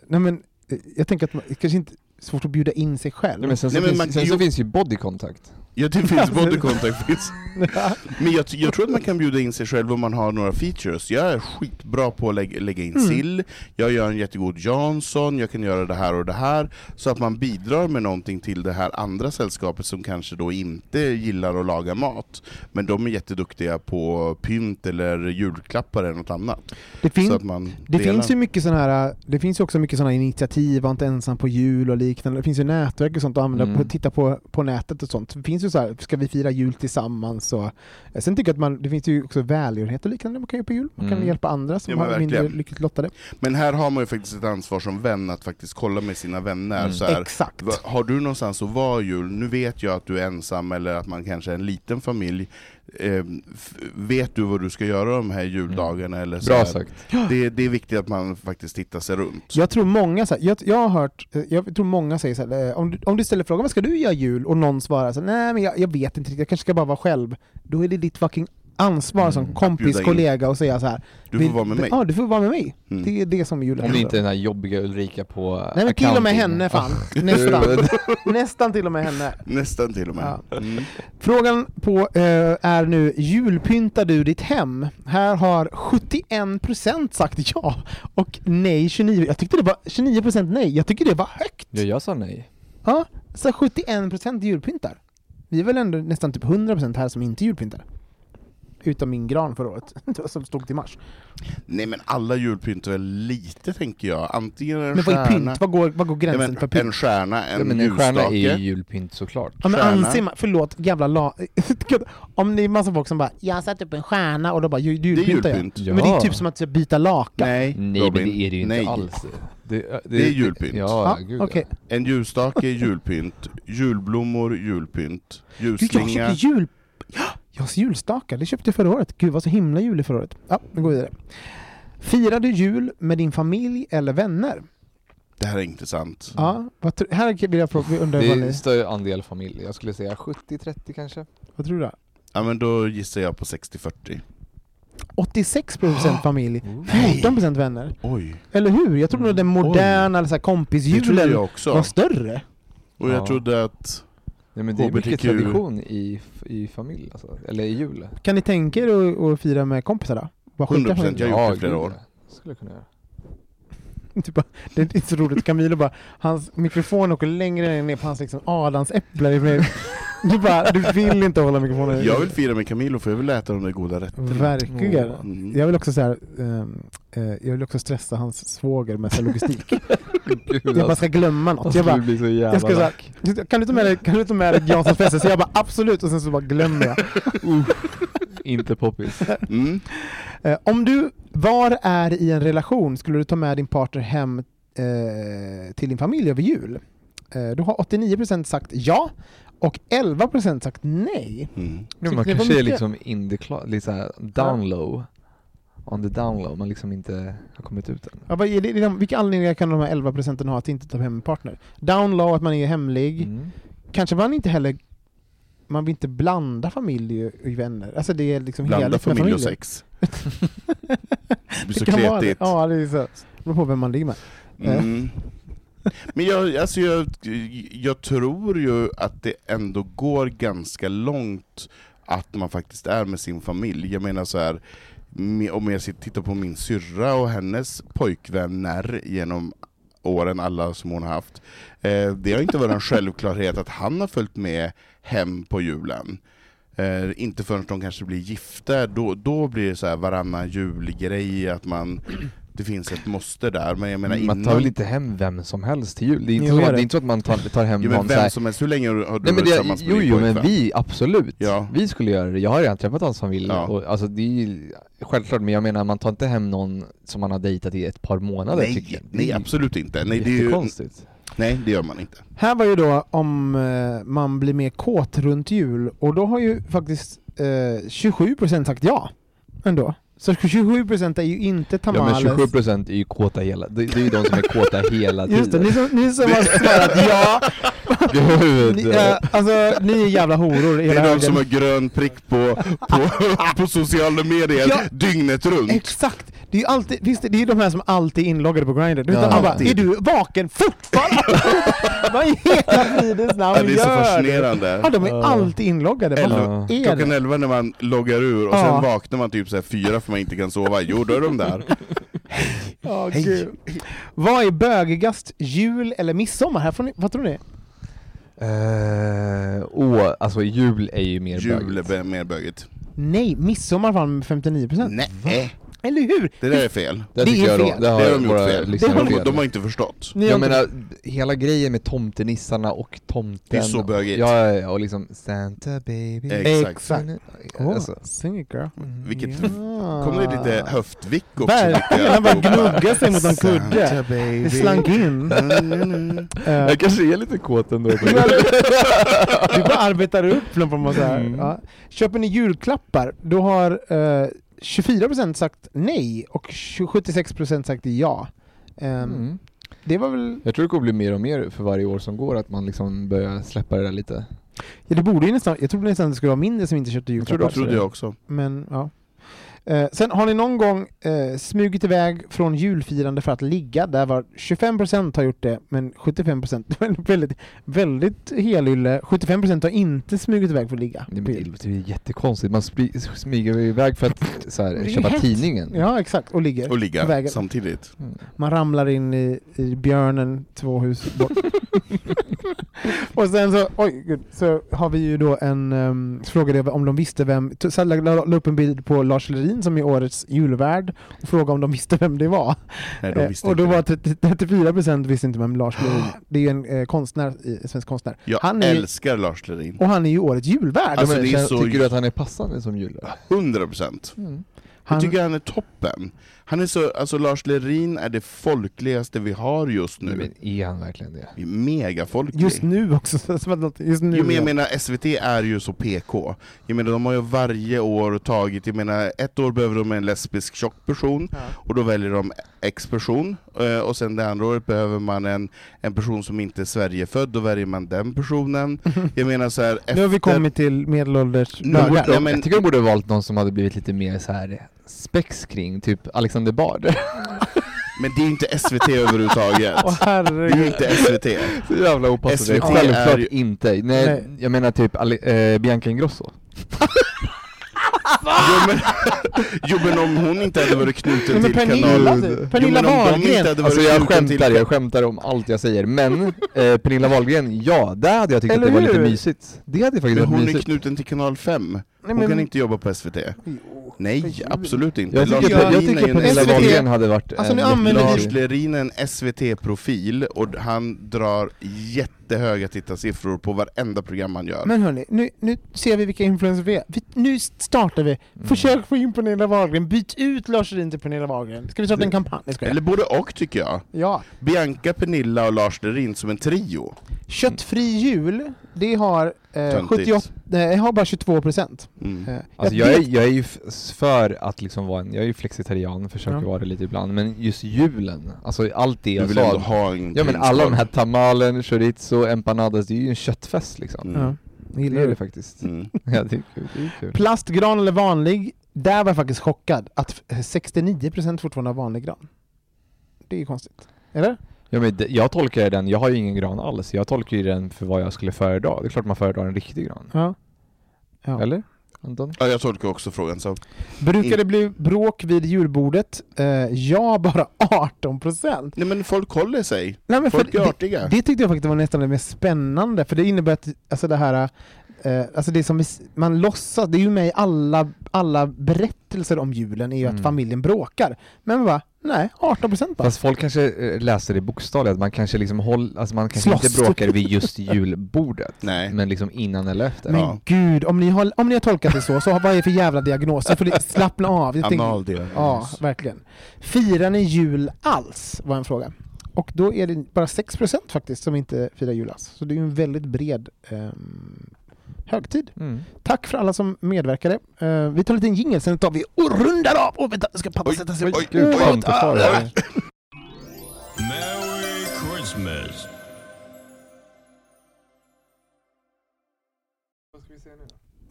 jag tänker att man kanske inte svårt att bjuda in sig själv. Nej, men sen så finns ju body contact. Ja, det finns body contact finns. Men jag tror att man kan bjuda in sig själv om man har några features. Jag är skitbra på att lägga in sill. Jag gör en jättegod Jansson. Jag kan göra det här och det här. Så att man bidrar med någonting till det här andra sällskapet som kanske då inte gillar att laga mat. Men de är jätteduktiga på pynt eller julklappar eller något annat. Det finns ju mycket sån här, det finns ju också mycket såna initiativ, var inte ensam på jul och liknande. Det finns ju nätverk och sånt att använda titta på nätet och sånt. Det finns ju så här, ska vi fira jul tillsammans? Och sen tycker jag att det finns ju också välgörenhet och liknande man kan göra på jul. Man kan hjälpa andra som har mindre lyckligt lottade. Men här har man ju faktiskt ett ansvar som vän att faktiskt kolla med sina vänner. Så här, exakt. Har du någonstans att vara jul? Nu vet jag att du är ensam eller att man kanske är en liten familj. Vet du vad du ska göra de här juldagarna? Eller så bra här. sagt. Det är viktigt att man faktiskt tittar sig runt. Jag tror många jag tror många säger så här, om du ställer frågan vad ska du göra jul och någon svarar så här, nej men jag vet inte riktigt, jag kanske ska bara vara själv. Då är det ditt fucking ansvar som kompis, kollega och säga så här. Du får vara med mig. Ja, du får vara med mig. Det är det som är julen. Om det inte är den här jobbiga Ulrika på nej, men till och med henne fan. Nästan till och med henne. Nästan till och med. Ja. Frågan på är nu, julpyntar du ditt hem? Här har 71% sagt ja och nej 29%. Jag tyckte det var 29% nej. Jag tycker det var högt. Ja, jag sa nej. Ja, så 71% julpyntar. Vi är väl ändå nästan typ 100% här som inte julpyntar. Utom min gran förra året som stod till mars. Nej, men alla julpyntar är lite, tänker jag. Antingen en men stjärna. Pynt? Vad går gränsen för pynt? En stjärna, en men ljusstake. En stjärna är ju julpynt såklart. Ja, men anser man, förlåt, jävla om det är massa folk som bara, jag har satt upp en stjärna och då bara, julpyntar jag. Ja. Men det är typ som att byta lakan. Nej, men det är det ju inte alls. Det är julpynt. Ja, okay. En ljusstake är julpynt. Julblommor, julpynt. Ljusslinga. Jag har julstakar, det köpte jag förra året. Gud, vad så himla julig förra året. Ja, nu går vi vidare. Firar du jul med din familj eller vänner? Det här är intressant. Ja, här vill jag fråga. Det är en större andel familj. Jag skulle säga 70-30 kanske. Vad tror du? Ja, men då gissar jag på 60-40. 86% familj, 14% vänner. Oj. Eller hur? Jag trodde den moderna eller så här kompisjulen var större. Och jag trodde att nej, men det är mycket tradition i familj alltså. Eller i jul. Kan ni tänka er att fira med kompisar då? 100%, jag har gjort det flera år. Skulle kunna göra. Typ, det är inte så roligt. Camilo bara, hans mikrofon åker längre ner på hans liksom adamsäpplar. Du vill inte hålla mikrofonen. Jag vill fira med Camilo för jag vill äta de där goda rätterna. Verkligen. Jag vill också så här, jag vill också stressa hans svåger med logistik. Jag bara ska glömma något. Jag ska så här, kan du ta med dig Janssons fester? Så jag bara absolut och sen så bara glömmer jag. Inte poppis. Om du är i en relation, skulle du ta med din partner hem till din familj över jul? Då har 89% sagt ja och 11% sagt nej. Men man kanske är liksom in the lite så här down low. On the down low, man liksom inte har kommit ut än. Ja, vilka anledningar kan de här 11% ha att inte ta hem en partner? Down low, att man är hemlig. Kanske man inte heller, man vill inte blanda familj och vänner. Alltså det är liksom blanda familj och sex. Det blir så kletigt. Ja, det är så. Det beror på vem man ligger med. Men jag tror ju att det ändå går ganska långt att man faktiskt är med sin familj. Jag menar så här, om jag tittar på min syrra och hennes pojkvänner genom åren, alla som hon har haft. Det har inte varit en självklarhet att han har följt med hem på julen. Inte förrän de kanske blir gifta, då blir det så här varannan julgrej att det finns ett måste där, men jag menar man tar väl inte hem vem som helst till jul. Det är inte så att man tar hem någon vem som helst. Hur länge har du varit tillsammans med Jo, men vi absolut. Ja. Vi skulle göra det. Jag har redan träffat hans familj och alltså det är självklart, men jag menar man tar inte hem någon som man har dejtat i ett par månader. Nej, absolut inte. Nej, det är konstigt. Nej, det gör man inte. Här var ju då om man blir mer kåt runt jul, och då har ju faktiskt 27% sagt ja ändå. Så 27% är ju inte tamales. Ja, men 27% är ju kåta hela. Det är ju de som är kåta hela tiden. Just det, ni som har svarat ja. Ni är jävla horor. Det är de som har grön prick på sociala medier dygnet runt. Exakt. Det är ju alltid, visst, det är de här som alltid är inloggade på Grindr. Man bara, är du vaken fortfarande? Vad i hela fridens namn det är så fascinerande. Ja, de är alltid inloggade. Klockan 11 när man loggar ur och sen vaknar man typ så här 4 för man inte kan sova. Jo, då är de där. Hej. Vad är bögigast, jul eller midsommar? Här får ni, vad tror ni? Alltså jul är ju mer bögigt. Jul är mer bögigt. Nej, midsommar vann med 59%. Nej. Eller hur? Det där är fel. Det är fel. Det har de gjort fel. De har inte förstått. Jag menar, hela grejen med tomtenissarna och tomten. Det är så bögigt. Ja, och liksom Santa baby. Exakt. Alltså. Sing it, girl. Vilket kommer det lite höftvick också. Verkligen, han bara gnuggar sig mot en kudde. Det slank in. Jag kanske är lite kåt ändå. Du bara arbetar upp från man säger. Ja. Köper ni julklappar, då har 24% sagt nej och 76% sagt ja. Det var väl... Jag tror det kommer bli mer och mer för varje år som går, att man liksom börjar släppa det där lite. Ja, det borde ju nästan, jag trodde nästan det skulle vara mindre som inte köpte julklappar. Jag trodde jag också. Men ja. Sen har ni någon gång smugit iväg från julfirande för att ligga. Där var 25% har gjort det, men 75% väldigt, väldigt helylle. 75% har inte smugit iväg för att ligga. Det är jättekonstigt. Man smyger iväg för att så här, köpa tidningen. Ja, exakt. Och ligga samtidigt. Man ramlar in i björnen 2 hus bort. Och sen så har vi ju då en frågade om de visste vem. Så la upp en bild på Lars Lerin som är årets julvärd och frågade om de visste vem det var. Nej, de visste och då inte. var 34% visste inte vem Lars Lerin. Det är ju en konstnär, svensk konstnär. Jag älskar Lars Lerin. Och han är ju årets julvärd. Alltså, tycker du att han är passande som julvärd? 100%. Jag tycker han är toppen. Han är så, alltså Lars Lerin är det folkligaste vi har just nu. Men är han verkligen det? Vi är mega folklig. Just nu också. Just nu, jag menar, SVT är ju så PK. Jag menar, de har ju varje år tagit, jag menar, ett år behöver de en lesbisk tjock person, och då väljer de X-person, och sen det andra året behöver man en person som inte är Sverigefödd, då väljer man den personen. Jag menar så här, nu har vi kommit till medelålders jag tycker de borde ha valt någon som hade blivit lite mer så här spex kring, typ Alexander Bard. Men det är ju inte SVT överhuvudtaget. Det är ju inte SVT. Så jävla opassande. Självklart ju... inte. Nej, jag menar typ Bianca Ingrosso. Jo, men om hon inte hade varit knuten till Pernilla Wahlgren. Alltså jag skämtar om allt jag säger. Men Pernilla Wahlgren, ja, där hade jag tyckt att det var lite mysigt. Det hade faktiskt men hon mysigt. är knuten till kanal 5. Hon kan inte jobba på SVT. Nej, absolut inte. Jag tycker Pernilla Wahlgren hade varit Lars Lerin är en SVT-profil och han drar jättehöga tittarsiffror på varenda program han gör. Men hörni, nu ser vi vilka influencer vi är. Nu startar vi. Försök få in Pernilla Wahlgren. Byt ut Lars Lerin till Pernilla Wahlgren. Ska vi starta en kampanj? Eller både och, tycker jag. Ja. Bianca, Pernilla och Lars Lerin som en trio. Köttfri jul, det har 78, jag har bara 22%. Alltså jag är ju för att liksom vara jag är ju flexitarian, försöker vara det lite ibland, men just julen, alltså allt det jag vill ändå ha en men alla de här tamalen, chorizo, empanadas, det är ju en köttfest liksom. Jag gillar det faktiskt. Ja, det är kul. Plastgran eller vanlig, där var jag faktiskt chockad att 69% fortfarande har vanlig gran. Det är ju konstigt. Eller? Ja, men jag tolkar den, jag har ju ingen gran alls. Jag tolkar ju den för vad jag skulle föredra. Det är klart man föredrar en riktig gran. Ja. Eller? Anton? Ja, jag tolkar också frågan så. Brukar det bli bråk vid julbordet? Ja, bara 18%. Nej, men folk håller sig. Nej, men folk är artiga. Det tyckte jag faktiskt var nästan det mest spännande. För det innebär att alltså det här... alltså det som man låtsas, det är ju med i alla berättelser om julen är ju att familjen bråkar. Men va? Nej, 18% bara. Fast folk kanske läser det bokstavligt, att man kanske liksom man kanske inte bråkar vid just julbordet. Nej. Men liksom innan eller efter. Men gud, om ni har tolkat det så vad är det för jävla diagnos? Så får ni slappna av. Analdiagnos. Ja, verkligen. Firar ni jul alls? Var en fråga. Och då är det bara 6% faktiskt som inte firar jul alls. Så det är ju en väldigt bred högtid. Tack för alla som medverkade. Vi tar lite en jingle, sen tar vi och rundar av. Vänta, ska pappa sätta sig. Merry Christmas.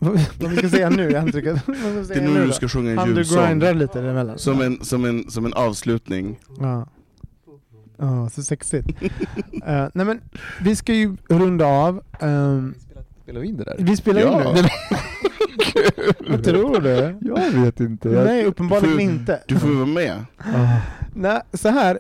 Vad vi ska säga nu? Det är nu du ska sjunga en julsång. Lite emellan. Som en avslutning. Ja, så sexigt. Nej men, vi ska ju runda av. Spelar vi in det där? Vi spelar in nu. Vad tror du? Jag vet inte. Nej, uppenbarligen inte. Du får vara med. Nej, så här.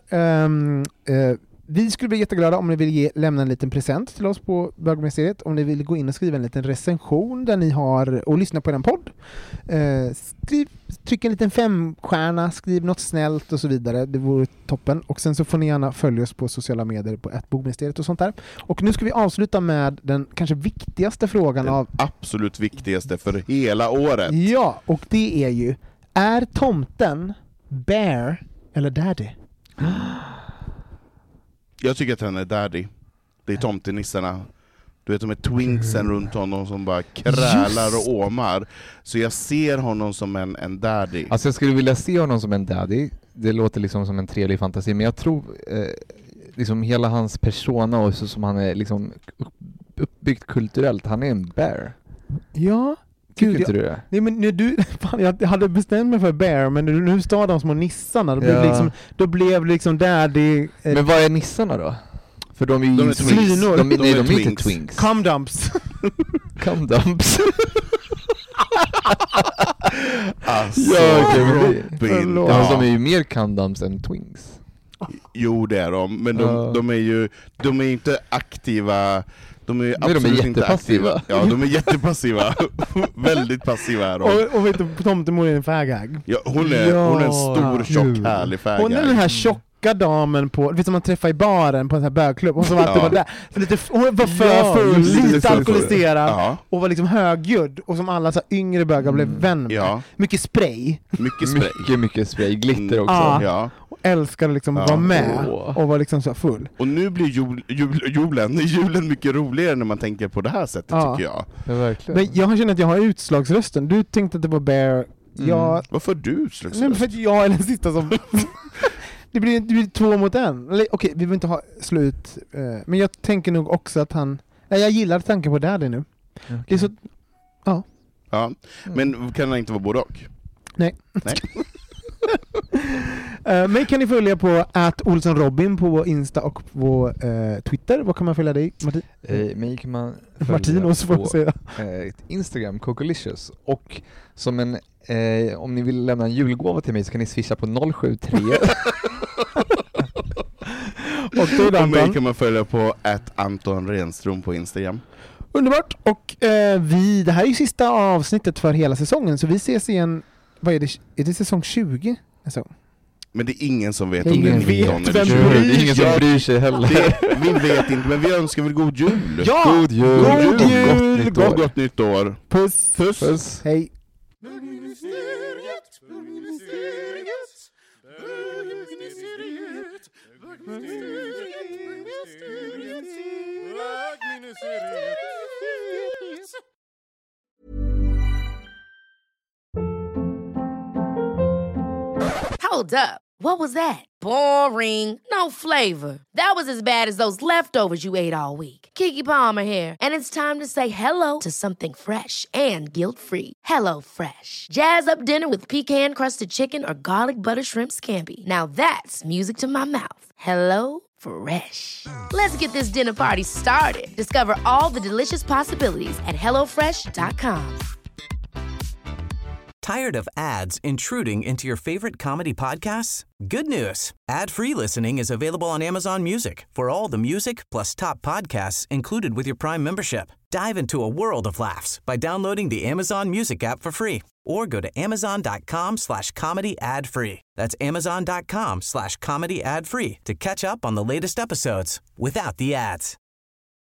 Vi skulle bli jätteglada om ni vill lämna en liten present till oss på Bögministeriet. Om ni vill gå in och skriva en liten recension där ni har och lyssna på en podd. Tryck en liten 5-stjärna, skriv något snällt och så vidare. Det vore toppen. Och sen så får ni gärna följa oss på sociala medier på @Bogministeriet och sånt där. Och nu ska vi avsluta med den kanske viktigaste frågan absolut viktigaste för hela året. Ja, och det är ju: är tomten bear eller daddy? Jag tycker att han är daddy. Det är tomtenissarna. Du vet, de är twinksen runt honom som bara krälar och åmar. Så jag ser honom som en daddy. Alltså jag skulle vilja se honom som en daddy. Det låter liksom som en trevlig fantasi. Men jag tror liksom hela hans persona och så som han är liksom uppbyggt kulturellt. Han är en bear. Ja. Tycker inte du det? Nej, men jag hade bestämt mig för bear, men nu står de små nissarna. Då blev liksom daddy... Men vad är nissarna då? För de är ju de slinor. De är inte twinks. Cum-dumps. Cum-dumps. Alltså, Robin. De är ju mer cum-dumps än twinks. Jo, det är de. Men de är inte aktiva. De är absolut inte aktiva. Ja, de är jättepassiva. Väldigt passiva är de. Och vet du, tomtemor är en fäghag. Ja, hon är en stor, tjock, härlig fäghag. Hon är den här tjocka damen på, vet du, man träffar i baren på en sån här bögklubb. Hon som alltid var där. Hon var för full, lite alkoholiserad och var liksom högljudd. Och som alla så yngre bögar blev vän med. Ja. Mycket spray. Mycket spray. Glitter också. Ja. Älskade liksom att vara med och var liksom så full. Och nu blir julen mycket roligare när man tänker på det här sättet, tycker jag. Ja, verkligen. Men jag känner att jag har utslagsrösten. Du tänkte att det var bear. Varför du utslagsröst? Nej, för att jag är den sista som... det blir 2 mot 1. Okej, vi behöver inte ha slut. Men jag tänker nog också att han... jag gillar tanken på daddy nu. Okay. Det är så... Ja, men kan det inte vara både och? Nej. Mig kan ni följa på @OlssonRobin på Insta och på Twitter. Vad kan man följa dig, Martin? Mig kan man följa Martinos, får jag säga. Instagram, Cocolicious. Och som en om ni vill lämna en julgåva till mig så kan ni swisha på 073. Och mig kan man följa på @Anton Renström på Instagram. Underbart. Och det här är ju sista avsnittet för hela säsongen, så vi ses igen. Vad är det? Är det säsong 20? Alltså. Men det är ingen som vet om det är 19 eller 20. Det är ingen som bryr sig heller. Vi vet inte, men vi önskar väl god jul. Ja! God jul! Gott nytt år. Puss. Hej. Hold up. What was that? Boring. No flavor. That was as bad as those leftovers you ate all week. Keke Palmer here, and it's time to say hello to something fresh and guilt-free. Hello Fresh. Jazz up dinner with pecan-crusted chicken or garlic butter shrimp scampi. Now that's music to my mouth. Hello Fresh. Let's get this dinner party started. Discover all the delicious possibilities at HelloFresh.com. Tired of ads intruding into your favorite comedy podcasts? Good news. Ad-free listening is available on Amazon Music for all the music plus top podcasts included with your Prime membership. Dive into a world of laughs by downloading the Amazon Music app for free or go to amazon.com/comedy ad-free. That's amazon.com/comedy ad-free to catch up on the latest episodes without the ads.